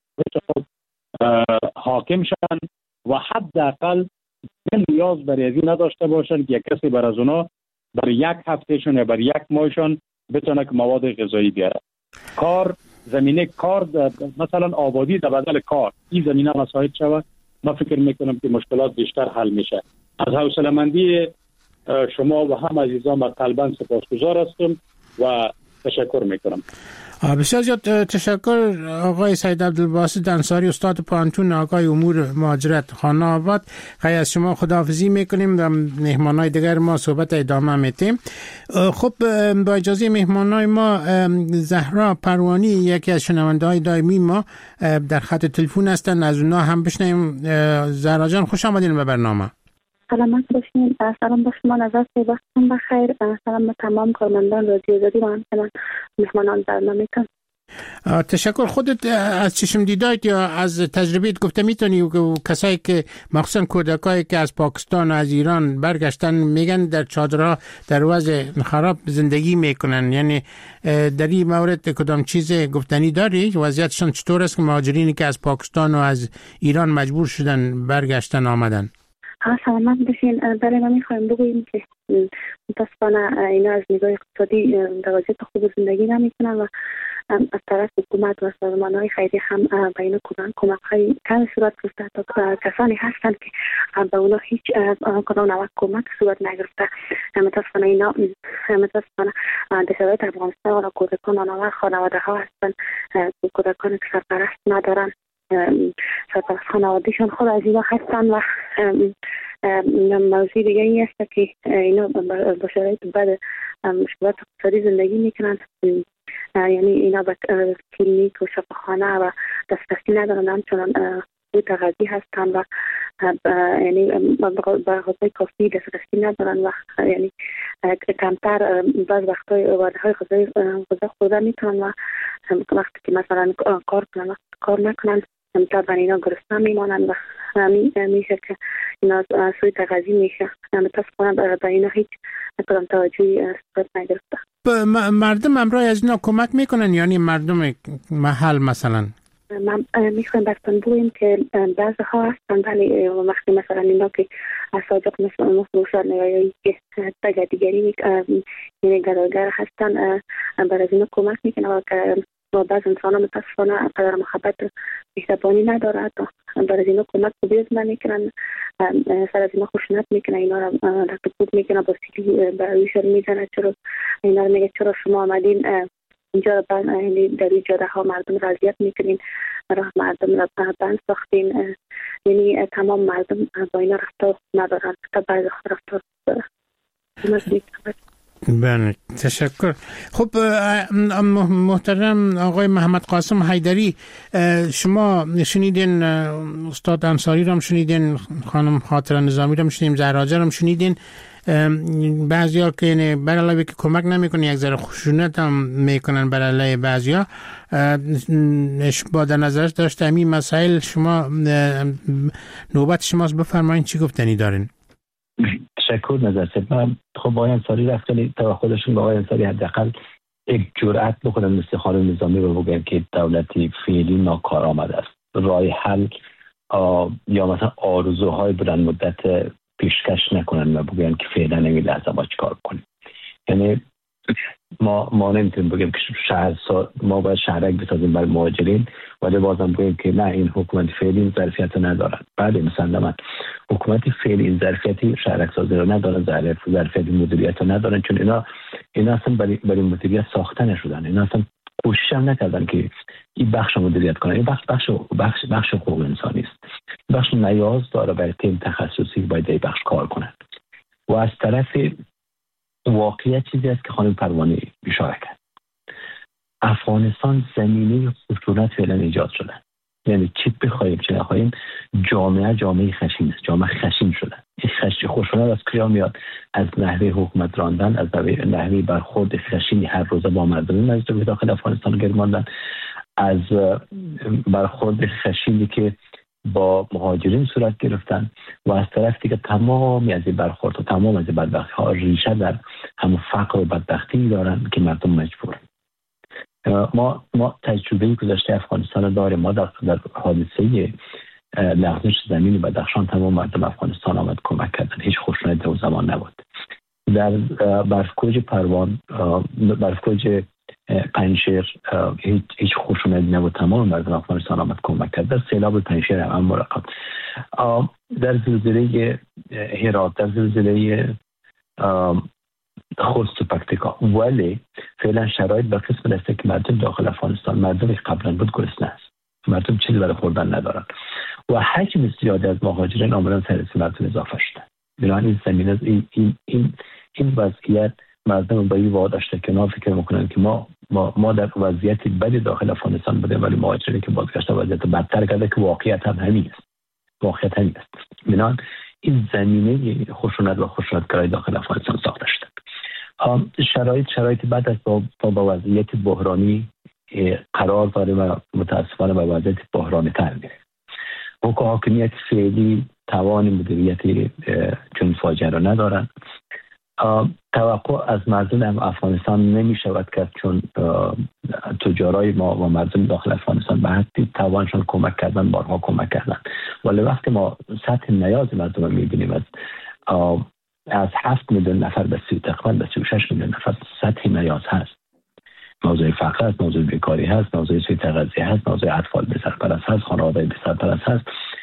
حاکم شن و حداقل نیاز برای از این نداشته باشن که یک کسی بر از اونا برای یک هفتهشون یا برای یک ماهشون بتونه که مواد غذایی بیاره. کار زمینه کار مثلا آبادی در بدل کار این زمینه مساعد شود، ما فکر میکنم که مشکلات بیشتر حل میشه. از حوصله‌مندی شما و هم عزیزان من قلباً سپاسگزار هستم و تشکر میکنم. بسیار زیاد تشکر آقای سید عبدالباسط انصاری، استاد پانتون آقای امور مهاجرت خانه آباد. خیلی از شما خداحافظی میکنیم و مهمانای دیگر ما صحبت ادامه میتیم. خب با اجازه مهمانای ما زهرا پروانی یکی از شنونده های دائمی ما در خط تلفن هستن، از اونها هم بشنیم. زهرا جان خوش آمدین به برنامه. سلامت باشین. سلام با شما، نظر وقتتون بخیر. سلام به تمام کارمندان رادیو آزادی و همچنان مهمانان برنامه‌تون. تشکر. خودت از چشم دیدایت یا از تجربیت گفته میتونی و کسایی که مخصوصا کودکایی که از پاکستان و از ایران برگشتن میگن در چادرها در وضع خراب زندگی میکنن، یعنی در این مورد کدام چیز گفتنی داری؟ وضعیتشون چطور است که مهاجرینی که از پاکستان و از ایران مجبور شدن برگشتن آمدن؟ ها سلامت باشین. برای ما میخوایم بگوییم که متاسفانه اینا از نگاه اقتصادی در وضعیت خوب زندگی نمیکنن و از طرف حکومت و سازمان‌های خیریه هم به اینا کمک‌های کم صورت گرفته. تا کسانی هستند که به اونا هیچ کدام نوع کمک صورت نگرفته. متاسفانه اینا متاسفانه در شرایط افغانستان و کودکان و نوع خانواده‌ها هستند، کودکانی که سرپرست ندارن، سرپرست خانواده‌شون خود از اینا هستن و موضوع دیگه این است که اینا با شرایط بد مشکلات اقتصادی زندگی میکنن، یعنی اینا به کلینیک و شفاخانه و دسترسی ندارن، همچنان روی تغذیه هستن و یعنی به غذای کافی دسترسی ندارن و یعنی کمتر بعض وقتای وعده های غذای غذا خورده میتونن و وقتی که مثلا کار کنن کار نکنن طبعا اینا گرسنه میمانن و میشه که اینا سوی تغذیه میشه. متاسفانه به اینا هیچ کدام توجهی صورت نگرفته. مردم امروز از اینا کمک میکنن، یعنی مردم محل مثلا؟ من میخوایم براتون بگویم که بعضی ها هستن ولی وقتی مثلا اینا که اساجق مثل مخلوصات نوایی که تگدیگری یعنی گداگر هستن برای اینا کمک میکنن و که با بعض انسان ها متاسفانه قدر محبت مهربانی نداره، برای اینا کمک خوبی از من میکنن، سر از اینا خوشنط میکنن، اینا را رکبود میکنن، با سیلی برایشون میزنن، چرا اینا را میگه چرا شما آمدین اینجا یعنی در این جاده ها مردم را اذیت میکنین، راه مردم را بند ساختین، یعنی تمام مردم با اینا رفتار ندارن، تا بعض رفتار دارن. بله تشکر. خب محترم آقای محمد قاسم حیدری، شما شنیدین استاد انصاری رو هم شنیدین، خانم خاطره نظامی رو هم شنیدین، زهراجه رو هم شنیدین. بعضیا که یعنی بر علاوه که کمک نمیکنه یک ذره خشونت هم میکنن بر علیه بعضیا. با در نظرش داشته همین مسائل شما نوبت شماست، بفرمایید چی گفتنی دارین؟ تشکر. نظر سپم خب آقای انصاری رفتن تا خودشون با آقای انصاری حداقل یک جرأت بکنن مثل خانم نظامی رو بگن که دولتی فعلی ناکارآمد است، راه حل یا مثلا آرزوهای بلند مدت پیشکش نکنن و بگن که فعلا نمی لحظه ما چیکار کنیم. یعنی ما ما نمیتونیم بگیم که شهر ما باید شهرک بسازیم برای مهاجرین ولی بازم بگیم که نه این حکومت فعلی این ظرفیت رو ندارن. بله مثلا من حکومت فعلی این ظرفیتی شهرک سازی رو ندارن، ظرفیت مدیریت رو ندارن، چون اینا اینا اصلا برای برای مدیریت ساخته نشدن. اینا اصلا کوشش هم نکردن که این بخش مدیریت کنن. این بخش بخش بخش بخش حقوق انسانی است. بخش نیاز داره برای تیم تخصصی باید این بخش کار کنن. و از طرف واقعیت چیزی است که خانم پروانه اشاره کرد. افغانستان زمینه خشونت فعلا ایجاد شده. یعنی چی بخوایم چه نخوایم جامعه جامعه خشین است، جامعه خشین شده. این خشین خشونت از کجا میاد؟ از نحوه حکومت راندن، از نحوه برخورد خشینی هر روز با مردم مجبور داخل افغانستان گرماندن، از برخورد خشینی که با مهاجرین صورت گرفتن و از طرف دیگه تمامی از این برخورد و تمام از این بدبختی ها ریشه در همون فقر و بدبختی دارن که مردم مجبورن. ما ما تجربه گذشته افغانستان داریم. ما در, در حادثه لغزش زمین بدخشان تمام مردم افغانستان آمد کمک کردن، هیچ خشونت در زمان نبود. در برفکوج پروان، برفکوج پنجشیر هیچ هیچ خشونت نبود، تمام مردم افغانستان آمد کمک کرد. در سیلاب پنجشیر هم مراقب، در زلزله هرات، در زلزله خرس و پکتیکا. ولی فعلا شرایط به قسم دسته که مردم داخل افغانستان مردم قبلا بود گرسنه است، مردم چیزی برای خوردن ندارن و حجم زیادی از مهاجرین آمدن سررسی مردم اضافه شده. بنابراین این زمینه این این این این وضعیت مردم با این واداشته که فکر میکنن که ما ما ما در وضعیتی بدی داخل افغانستان بودیم ولی مهاجرین که بازگشت وضعیت بدتر کرده که واقعیت هم همین است. واقعیت همین است. بنابراین این زمینه خشونت و خشونتگرایی داخل افغانستان ساخته شده. شرایط شرایط بعد از با, با وضعیت بحرانی قرار داره و متاسفانه با وضعیت بحرانی تر میره. حکومت حاکمیت فعلی توان مدیریت چون فاجعه را ندارن. توقع از مردم افغانستان نمی شود کرد چون تجارای ما و مردم داخل افغانستان به حدی توانشان کمک کردن، بارها کمک کردن. ولی وقتی ما سطح نیاز مردم رو می بینیم از از هفت میلیون نفر به سی تقریبا به سی و شش میلیون نفر سطح نیاز هست. موضوع فقر هست، موضوع بیکاری هست، موضوع سوء تغذیه هست، موضوع اطفال بی سرپرست هست، خانواده بی سرپرست هست.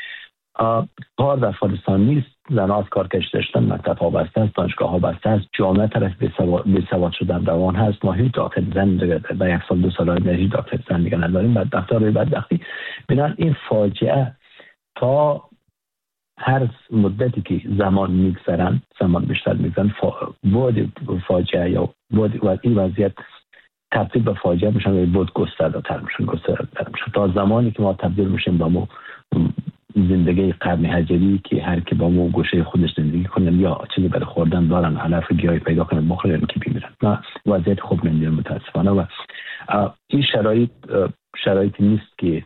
کار در افغانستان نیست، زنها از کار کشیده شدن، مکتب ها بسته است، دانشگاه ها بسته است، جامعه طرف بی سواد شدن روان هست. ما هیچ داخل زن در یک سال دو سال آینده هیچ داخل زن دیگه نداریم. بدبختی روی بدبختی. بنابراین این فاجعه تا هر مدتی که زمان میگذرن زمان بیشتر میگذرن بعد فاجعه یا بعد و این وضعیت تبدیل به فاجعه میشن و بعد گسترده تر میشن گسترده تر میشن تا زمانی که ما تبدیل میشیم با مو زندگی قرن هجری که هر کی با مو گوشه خودش زندگی کنن یا چیزی برای خوردن دارن، علف گیاهی پیدا کنن بخورن که بمیرن. نه وضعیت خوب نمیاد متاسفانه و این شرایط شرایطی نیست که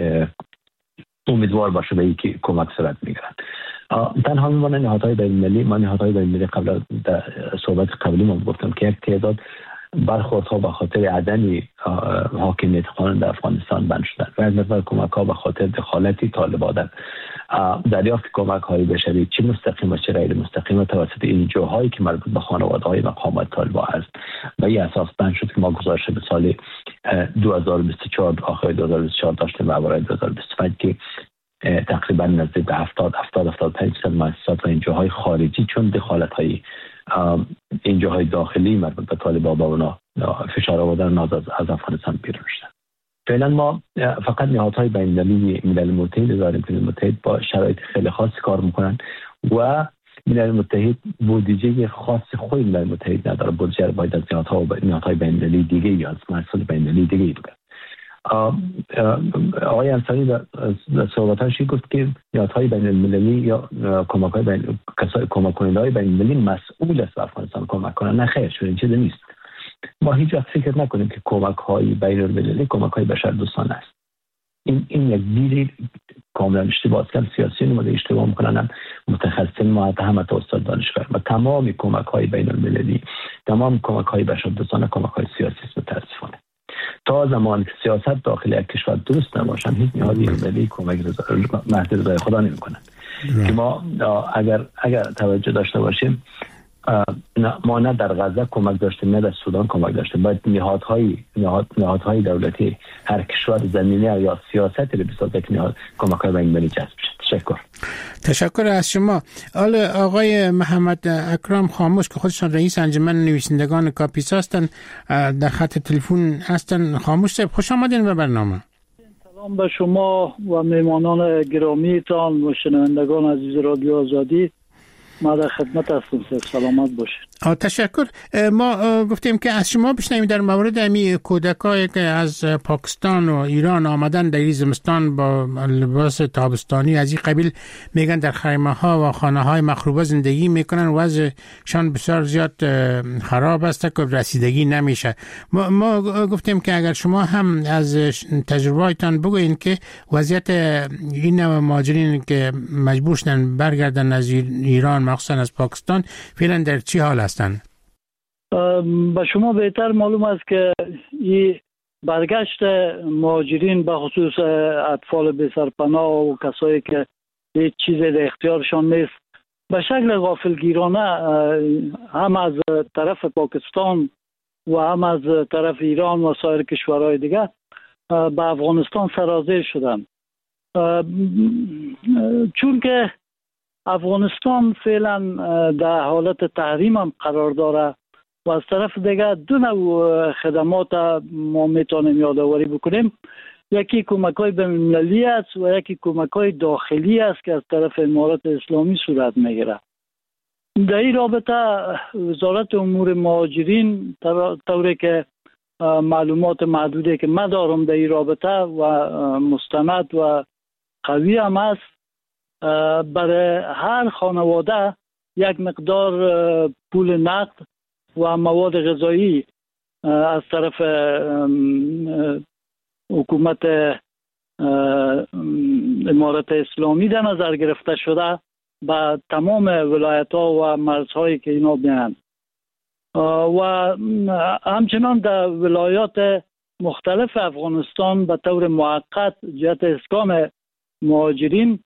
امیدوار باشه به اینکه کمک صورت میگیرن. تنها میمونه نهادهای بین‌المللی. من نهادهای بین‌المللی قبل در صحبت قبلی ما گفتم که یک تعداد برخوردها به خاطر عدم حاکمیت قانون در افغانستان بند شدن و از نظر کمک ها به خاطر دخالتی طالبان در دریافت کمک های بشری چه مستقیم و چه غیر مستقیم توسط این جاهایی که مربوط به خانواده های مقامات طالبان است و این اساس بند شد که ما گزارش به سال دو هزار و بیست و چهار آخر دو هزار و بیست و چهار داشتیم و اوایل دو هزار و بیست و پنج که تقریبا نزدیک به هفتاد هفتاد هفتاد و پنج درصد مؤسسات و این جاهای خارجی چون دخالت های این جاهای داخلی مربوط به طالبان با اونا فشار آوردن ناز از افغانستان بیرون شدن. فعلا ما فقط نهادهای بین‌المللی ملل متحد داریم که متحد با شرایط خیلی خاصی کار میکنن و ملل متحد بودجه خاص خود ملل متحد نداره. بودجه باید از نهادها و نهادهای بین‌المللی دیگه یا از مؤسسات بین‌المللی دیگه بگیره. آقای انصاری در صحبتاش گفت که نهادهای بین‌المللی یا کمک‌های بین کسای کمک کننده‌های بین‌المللی مسئول است افغانستان کمک کنند. نه خیر، چنین چیزی نیست. ما هیچ وقت فکر نکنیم که کمک‌های بین‌المللی کمک‌های بشردوستانه است. این این یک دیدی کاملا اشتباه است. سیاسیون اومده اشتباه میکنن، متخصصین متهم استاد دانشور و تمام کمک‌های بین‌المللی، تمام کمک‌های بشردوستانه کمک‌های سیاسی است. متاسفانه تا زمان که سیاست داخل یک کشور درست نباشن هیچ نهادی ملی کمک محض رضای خدا نمی‌کنن. که ما اگر اگر توجه داشته باشیم ما نه در غزه کمک داشتیم نه در سودان کمک داشتیم. باید نهادهای نهاد نهادهای دولتی هر کشور زمینه یا سیاست رو بسازه که نهاد کمک‌های بین‌المللی جذب بشه. تشکر. تشکر از شما. حالا آقای محمد اکرم خاموش که خودشان رئیس انجمن نویسندگان کاپیسا هستند در خط تلفن هستند. خاموش صاحب خوش آمدین به برنامه. سلام به شما و میهمانان گرامیتان و شنوندگان عزیز رادیو آزادی. ما در خدمت هستم. سلامت باشید. تشکر. ما گفتیم که از شما بشنویم در مورد امی کودکایی که از پاکستان و ایران آمدن در زمستان با لباس تابستانی از این قبیل میگن در خیمه ها و خانه های مخروبه زندگی میکنن، وضعشان بسیار زیاد خراب است که رسیدگی نمیشه. ما, ما گفتیم که اگر شما هم از تجربه‌تان بگوین که وضعیت این مهاجرین که مجبور شدن برگردن از ایران مخصوصا از پاکستان فعلا در چی حال هستند؟ به شما بهتر معلوم است که این برگشت مهاجرین به خصوص اطفال بی سرپناه و کسایی که هیچ چیز در اختیارشان نیست به شکل غافلگیرانه هم از طرف پاکستان و هم از طرف ایران و سایر کشورهای دیگه به افغانستان سرازیر شدن. چون که افغانستان فعلا در حالت تحریم هم قرار داره و از طرف دیگه دو نوع خدمات ما میتونیم یادآوری بکنیم. یکی کمک‌های بین‌المللی است و یکی کمک‌های داخلی است که از طرف امارات اسلامی صورت میگیره. در این رابطه وزارت امور مهاجرین طوری که معلومات محدودی که من دارم در این رابطه و مستند و قوی هم است، برای هر خانواده یک مقدار پول نقد و مواد غذایی از طرف حکومت امارات اسلامی در نظر گرفته شده به تمام ولایت ها و مرزهایی که اینا بیان و همچنان در ولایات مختلف افغانستان به طور موقت جهت اسکان مهاجرین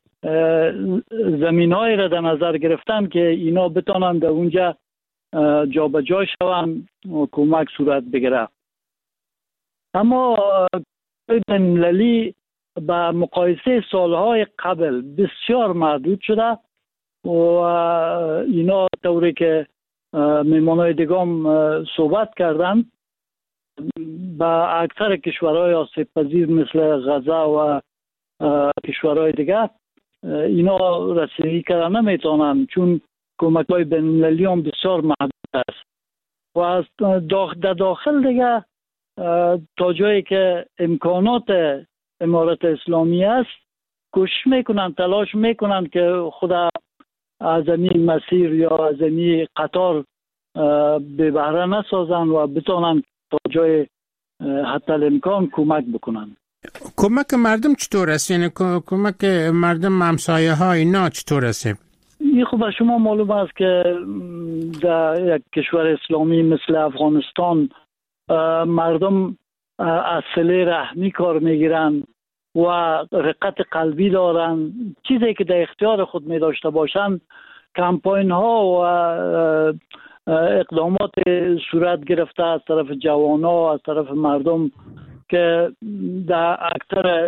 زمین هایی را در نظر گرفتن که اینا بتانند در اونجا جابجا شوند و کمک صورت بگیره. اما بین‌المللی با مقایسه سالهای قبل بسیار محدود شده و اینا طوری که میمانای دیگام صحبت کردن با اکثر کشورهای آسیب پذیر مثل غزه و کشورهای دیگه اینا رسیدگی کردن نمیتونن چون کمک‌های بین‌المللی هم بسیار محدود است و از در داخل دیگه تا جایی که امکانات امارات اسلامی است کوشش میکنن، تلاش میکنن که خدا از این مسیر یا از این قطار به بهره نسازن و بتونن تا جای حتی الامکان کمک بکنن. کمک مردم چطور است؟ یعنی کمک مردم همسایه ها اینا چطور است؟ این خوب شما معلوم است که در یک کشور اسلامی مثل افغانستان مردم از صله رحمی کار میگیرن و رقت قلبی دارن. چیزی که در اختیار خود می داشته باشن کمپاین ها و اقدامات صورت گرفته از طرف جوان ها از طرف مردم که در اکثر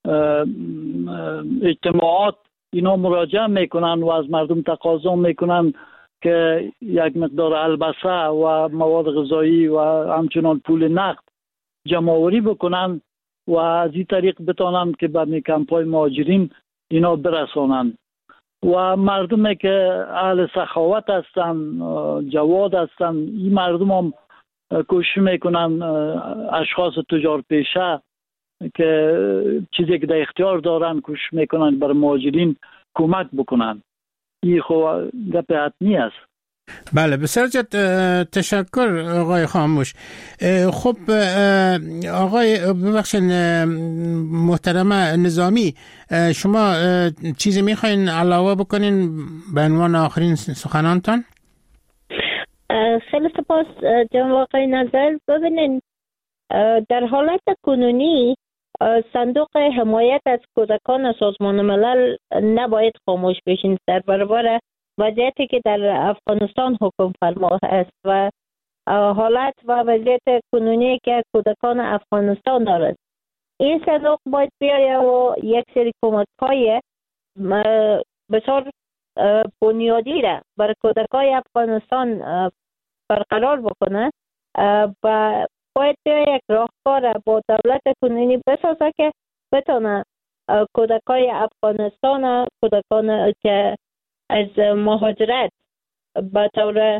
اجتماعات اینا مراجعه میکنن و از مردم تقاضا میکنن که یک مقدار البسه و مواد غذایی و همچنان پول نقد جمع‌آوری بکنن و از این طریق بتونن که به کمپای مهاجرین اینا برسانن. و مردمی که اهل سخاوت هستن، جواد هستن، این مردم هم کوشش میکنن اشخاص تجار پیشه که چیزی که در اختیار دارن کوشش میکنن برای مهاجرین کمک بکنن. این خب گپ حتمی است. بله، بسیار جد تشکر آقای خاموش. خب آقای ببخشید محترم نظامی، شما چیزی میخواین علاوه بکنین به عنوان آخرین سخنانتان؟ خیلی سپاس جناب آقای نظر. ببینین در حالت کنونی صندوق حمایت از کودکان سازمان ملل نباید خاموش بشین در برابر وضعیتی که در افغانستان حکم فرما است و حالت و وضعیت کنونی که کودکان افغانستان دارد. این صندوق باید بیاید و یک سری کمک های بسیار بنیادی را برای کودکای افغانستان برقرار بکنه و باید بیاید یک راهکار با دولت کنونی بسازه که بتونه کودکای افغانستان، کودکان که از مهاجرت به طور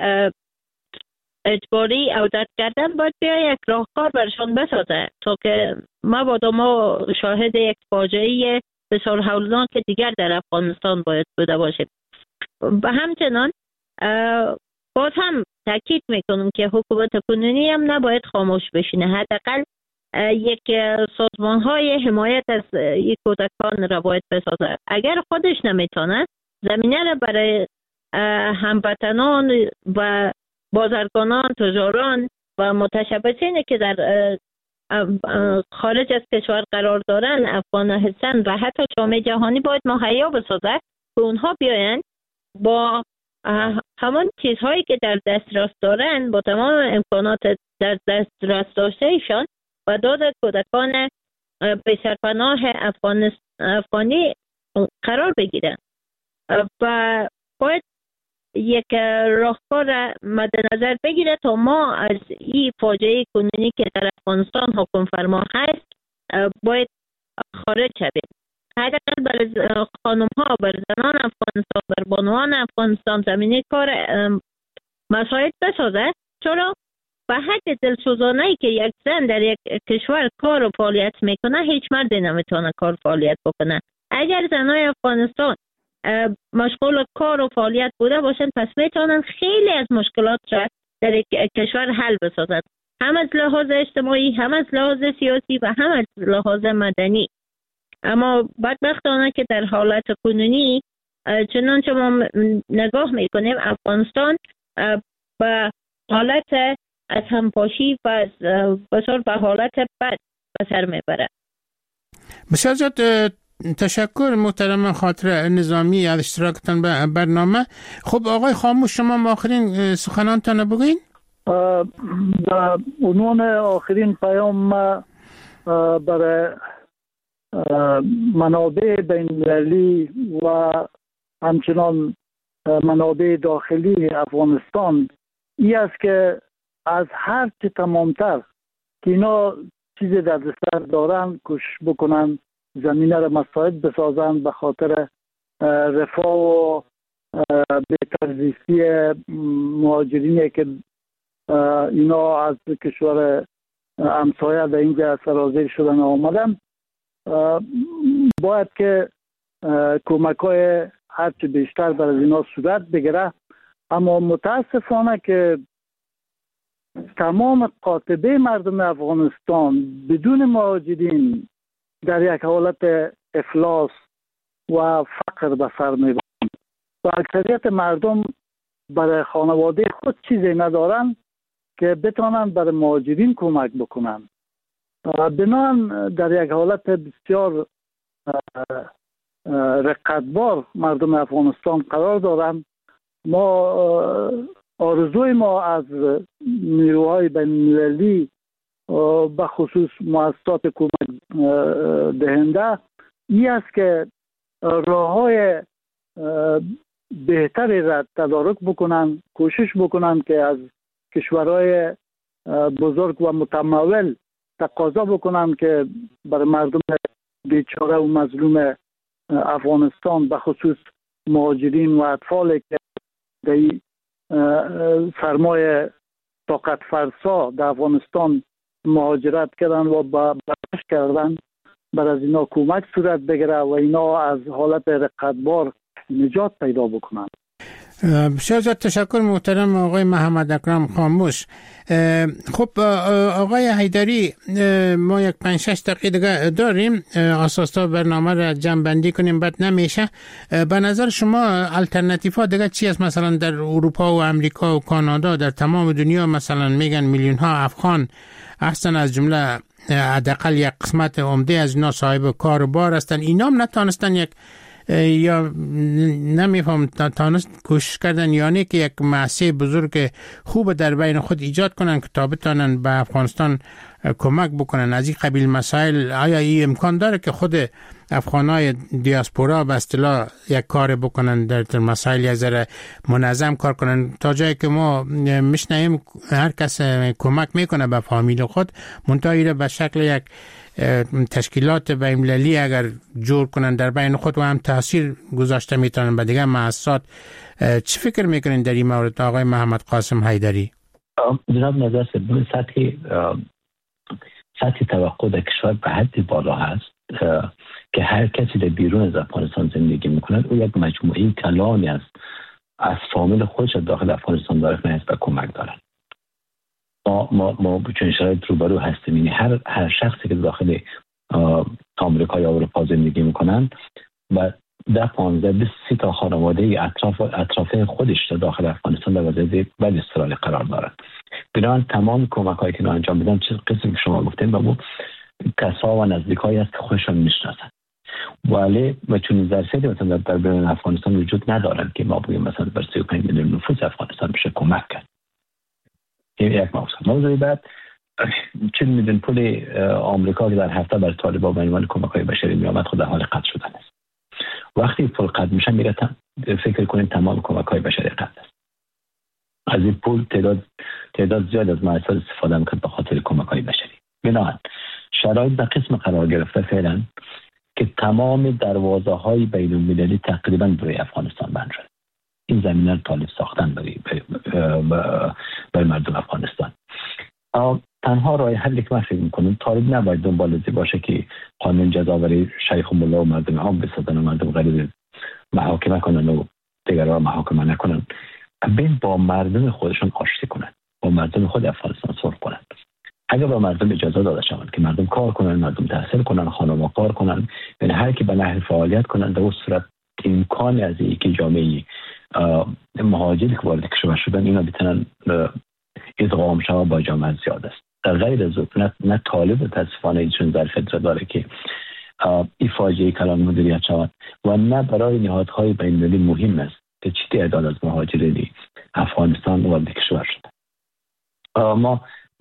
اجباری عودت کردن باید بیا یک راهکار برشان بسازه تا که مبادا ما شاهد یک فاجعه بسیار هولناک دیگر در افغانستان باید بوده باشیم. و همچنان باز هم تاکید میکنم که حکومت کنونی هم نباید خاموش بشینه. حداقل یک سازمان های حمایت از یک کودکان را باید بسازه. اگر خودش نمیتونه زمینه را برای هموطنان و بازرگانان، تجاران و متشبثینی که در خارج از کشور قرار دارن، افغان هستن و حتی جامعه جهانی باید مهیا بسازه که اونها بیاین با همون چیزهایی که در دسترس دارن، با تمام امکانات در دسترس داشتهشان و داد کودکان بی‌سرپناه افغانی قرار بگیرن و باید یک راهکار مد نظر بگیره تا ما از این فاجعه کنونی که در افغانستان حکم فرما هست باید خارج شویم. حداقل برای خانم ها، برای زنان افغانستان، برای بانوان افغانستان زمینه کار مساعد بسازه، چرا به حد دلسوزانه‌ای که یک زن در یک کشور کار و فعالیت میکنه هیچ مردی نمیتونه کار فعالیت بکنه. اگر زنای افغانستان مشغول کار و فعالیت بوده باشند پس میتونن خیلی از مشکلات را در یک کشور حل بسازند، هم از لحاظ اجتماعی، هم از لحاظ سیاسی و هم از لحاظ مدنی. اما بدبختانه که در حالت کنونی چنانچه ما نگاه میکنیم افغانستان به حالت از همپاشی و بسیار به حالت بد به سر میبره. بسیار زیاد تشکر محترم خاطر نظامی از اشتراکتان به برنامه. خب آقای خاموش، شما آخرین سخنانتان بگوین؟ به عنوان آخرین پیام برای منابع بین‌المللی و همچنان منابع داخلی افغانستان این است که از هر چه تمامتر که اینا چیزی در دستر دارن کوشش بکنن زمینه را مساعد بسازن به خاطر رفاه و بهتر زیستی مهاجرینی که اینا از کشور همسایه در اینجا سرازیر شدن آمدن. باید که کمک های هرچی بیشتر برای اینا صورت بگیره. اما متاسفانه که تمام قاطبه مردم افغانستان بدون مهاجرین در یک حالت افلاس و فقر به سر میبرند و اکثریت مردم برای خانواده خود چیزی ندارن که بتونن برای مهاجرین کمک بکنن. بنابراین در یک حالت بسیار رقتبار مردم افغانستان قرار دارند. ما آرزوی ما از نیروهای بین‌المللی به خصوص مؤسسات کمک دهنده این است که راه‌های بهتری را تدارک بکنن، کوشش بکنن که از کشورهای بزرگ و متمول تقاضا بکنن که برای مردم بیچاره و مظلوم افغانستان به خصوص مهاجرین و اطفال که در سرمایه طاقت فرسا در افغانستان مهاجرت کردن و برگشت کردن بر از اینا کمک صورت بگیره و اینا از حالت رقتبار نجات پیدا بکنن. بسیار تشکر محترم آقای محمد اکرم خاموش. خب آقای حیدری، ما یک پنج شش دقیقه دیگه داریم اساسا برنامه را جمع بندی کنیم، بعد نمیشه. به نظر شما الटरनेटिव ها دیگه چی است؟ مثلا در اروپا و امریکا و کانادا در تمام دنیا مثلا میگن میلیون ها افغان هستن، از جمله حداقل یک قسمت عمده از اینا صاحب کار و بار هستن، اینا هم نتونستن یک یا نمیفهم تانست کوشش کردن یعنی که یک معصیه بزرگ خوب در بین خود ایجاد کنن که تا بتانن به افغانستان کمک بکنن از این قبیل مسائل. آیا این امکان داره که خود افغانای دیاسپورا به اصطلاح یک کار بکنن در مسائل یک ذره منظم کار کنن؟ تا جایی که ما میشنیم هر کس کمک میکنه به فامیل خود، منتها به شکل یک تشکیلات بین‌المللی اگر جور کنن در بین خود و هم تاثیر گذاشته میتونن به دیگه مؤسسات. چی فکر میکنین در این مورد آقای محمد قاسم حیدری؟ جناب نظر سبون سطح سطح توقع در کشور به حدی بالا هست که هر کسی در بیرون از افغانستان زندگی میکنن او یک مجموعه کلانی است از فامیل خودش داخل افغانستان داره نیست به کمک دارن. ما ما ما به چنین شرایط روبرو هستیم. یعنی هر هر شخصی که داخل آمریکا یا اروپا زندگی میکنن و در پانزده بیست سی تا خانواده اطراف اطراف خودش داخل افغانستان در وضعیت بد استرالی قرار دارند. بنابراین تمام کمک‌هایی که انجام میدن چه قسمی که شما گفتین با اون کسا و نزدیکایی است که خودشون میشناسن، ولی و چون ظرفیتی مثلا در بین افغانستان وجود ندارن که ما بگیم مثلا بر سی و پنج میلیون نفوس افغانستان بشه کمک کرد. این یک موضوع. موضوع بعد چون میدون پول آمریکا که در هفته بر طالبان به عنوان کمک‌های بشری میآمد خود در حال قطع شدن است. وقتی پول قطع میشه میره فکر کنید تمام کمک‌های بشری قطع است. از این پول تعداد تعداد زیاد از مؤسسات استفاده میکنه به خاطر کمک‌های بشری. بنابراین شرایط در قسم قرار گرفته فعلا که تمام دروازه‌های بین‌المللی تقریبا برای افغانستان بند شده. این زمینه رو طالب ساختن برای برای مردم افغانستان. تنها راه حلی که من فکر میکنم طالب نباید دنبال ازی باشه که قانون جزاوری شیخ و ملا و مردم عام بسازن و مردم غریب محاکمه کنن و دیگران محاکمه نکنن. بین با مردم خودشون آشتی کنن، با مردم خود افغانستان صلح کنن. اگر با مردم اجازه داده شود که مردم کار کنن، مردم تحصیل کنن، خانواده کار کنن، یعنی هر کی به نحو فعالیت کنن، در اون صورت امکان از اینکه جامعه مهاجری که وارد کشور شدن اینا بتونن ادغام شود با جامعه زیاد است. در غیر از نه, نه طالب متاسفانه ایشون ظرفیت را داره که این فاجعه کلان مدیریت شود و نه برای نهادهای بین‌المللی مهم است که چه تعداد از مهاجرین افغانستان وارد کشور شده. ما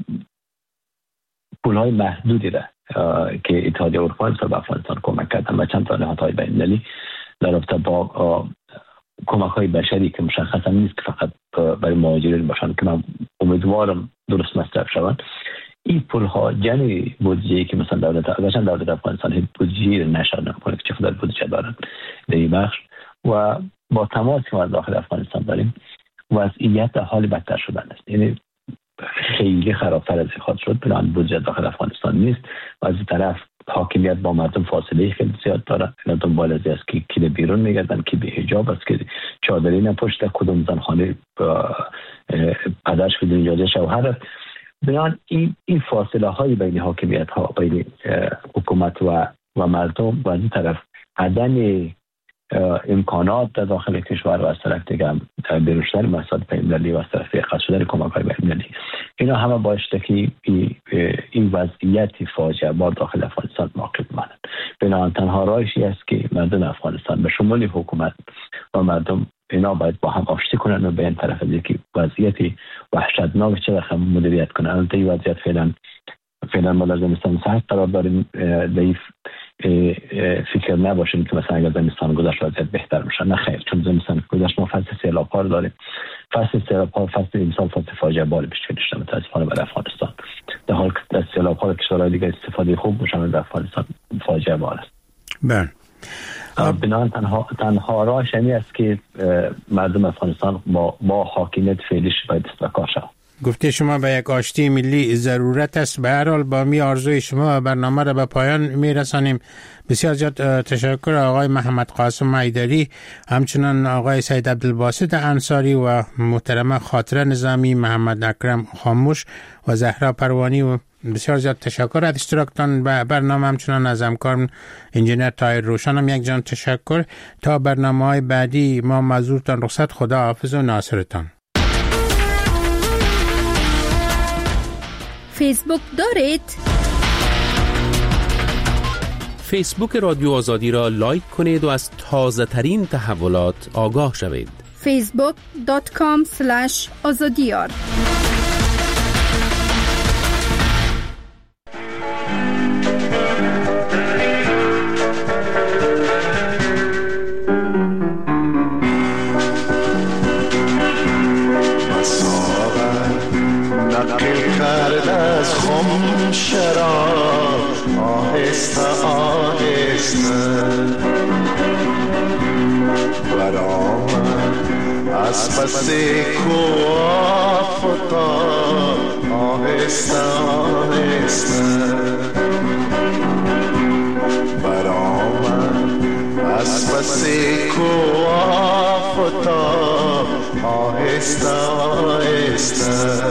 پولهای محدودی را که اتحادیه اروپا به افغانستان کمک کردن و چند تا نهادهای بین‌المللی در رابطه با کمک‌های بشری که مشخصا نیست که فقط برای مهاجرین باشن که من امیدوارم درست مصرف شوند. این پول‌ها جمعی بودجه‌ای که مثلا دولت اگرچه دولت افغانستان بودجه‌ای نشر نمی‌کنه که چه خدای بودجه دارن در این بخش و با تماسی که ما داخل افغانستان داریم وضعیت حال بدتر شدن است. یعنی خیلی خرابتر از خواهد شد. بنابراین بودجه داخل افغانستان نیست و از این طرف حاکمیت با مردم فاصله خیلی زیاد داره. اینا دنبال از است که کی بیرون میگردن، کی به حجاب است، که چادری نپوشته، کدوم زنخانه پدرش بدون اجازه شوهر. بنابراین این این فاصله های بین حاکمیت ها، بین حکومت و و مردم و از این طرف عدم امکانات در داخل کشور و از طرف دیگه بیرونشتن مسائل بین‌المللی و از طرف قطع شدن کمک‌های بین‌المللی، اینا همه باعث شده که این وضعیت فاجعه بار داخل افغانستان واقع بماند. بنابراین تنها راهش است که مردم افغانستان به شمول حکومت و مردم اینا باید با هم آشتی کنن و به این طرف از که وضعیت وحشتناک چه رقم مدیریت کنن. البته این وضعیت فعلا فعلا ما در زمستان سرد قرار داریم. ضعیف فکر نباشیم که مثلا اگر زمستان گذشت وضعیت بهتر میشه. نه خیر، چون زمستان گذشت ما فصل سیلاب‌ها رو داریم. فصل سیلاب‌ها فصل امسال فصل فاجعه باری پیش گرفته متاسفانه برای افغانستان، در حالی که از سیلاب‌ها کشورهای دیگه استفاده خوب میشن، در افغانستان فاجعه بار است. بله. بنابراین تنها تنها راهش این است که مردم افغانستان با با حاکمیت فعلیش باید استفاده شود. گفته شما به یک آشتی ملی ضرورت است. به هر حال با می آرزوی شما برنامه را به پایان می رسانیم. بسیار زیاد تشکر آقای محمد قاسم حیدری، همچنان آقای سید عبدالباسط انصاری و محترمه خاطره نظامی، محمد اکرم خاموش و زهرا پروانی. و بسیار زیاد تشکر از اشتراکتان به برنامه، همچنان از همکارم انجینر طاهر روشن هم یک جان تشکر. تا برنامه های بعدی ما معذورتان رخصت. خدا حافظ و ناصرتان. فیسبوک دارید؟ فیسبوک رادیو آزادی را لایک کنید و از تازه ترین تحولات آگاه شوید. فیسبوک دات کام اسلش آزادیار. از خم شراب آهسته آهسته برآمد از پس کوه فتاد آهسته آهسته برآمد از پس کوه فتاد آهسته آهسته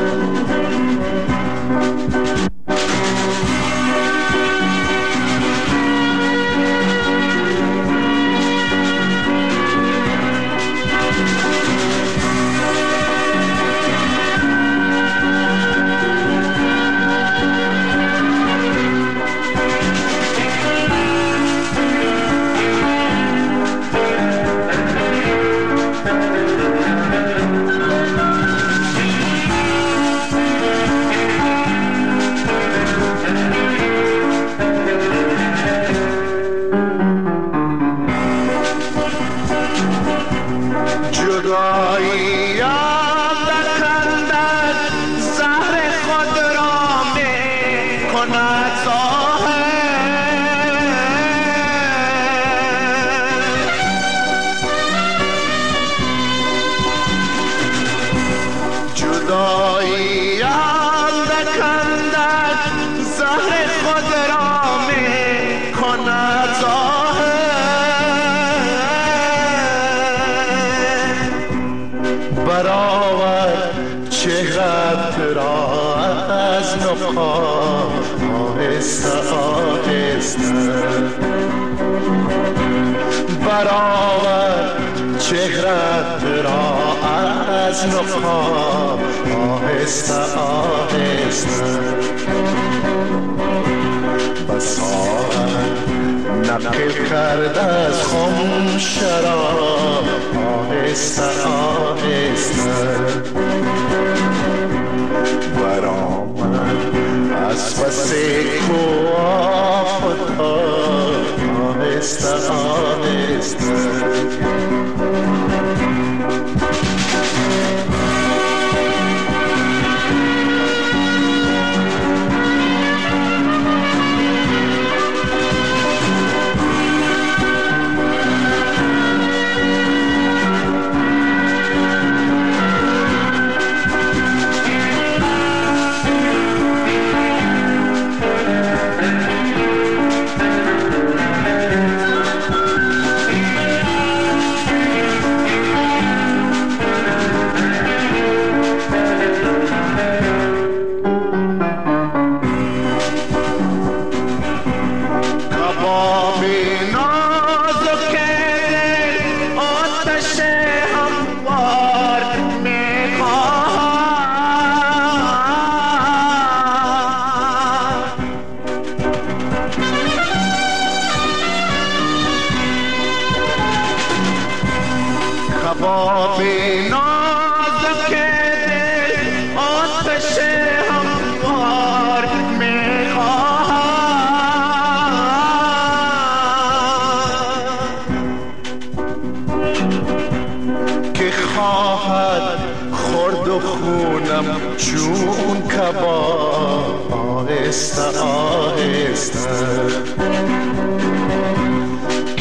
برآورد چهرت را از نقاب آهسته آهسته بساعت نقل کرد از خم شراب آهسته آهسته برآمد از پس کوه فتاد آهسته آهسته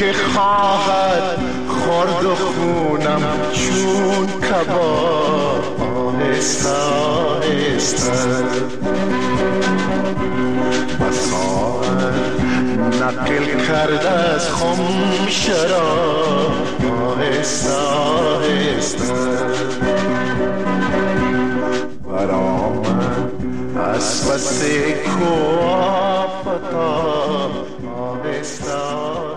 که خواهد خورد و خونم چون کباب آهسته آهسته بساعت نقل کرده از خم شراب آهسته آهسته برآمد از پس کوه آفتاب آهسته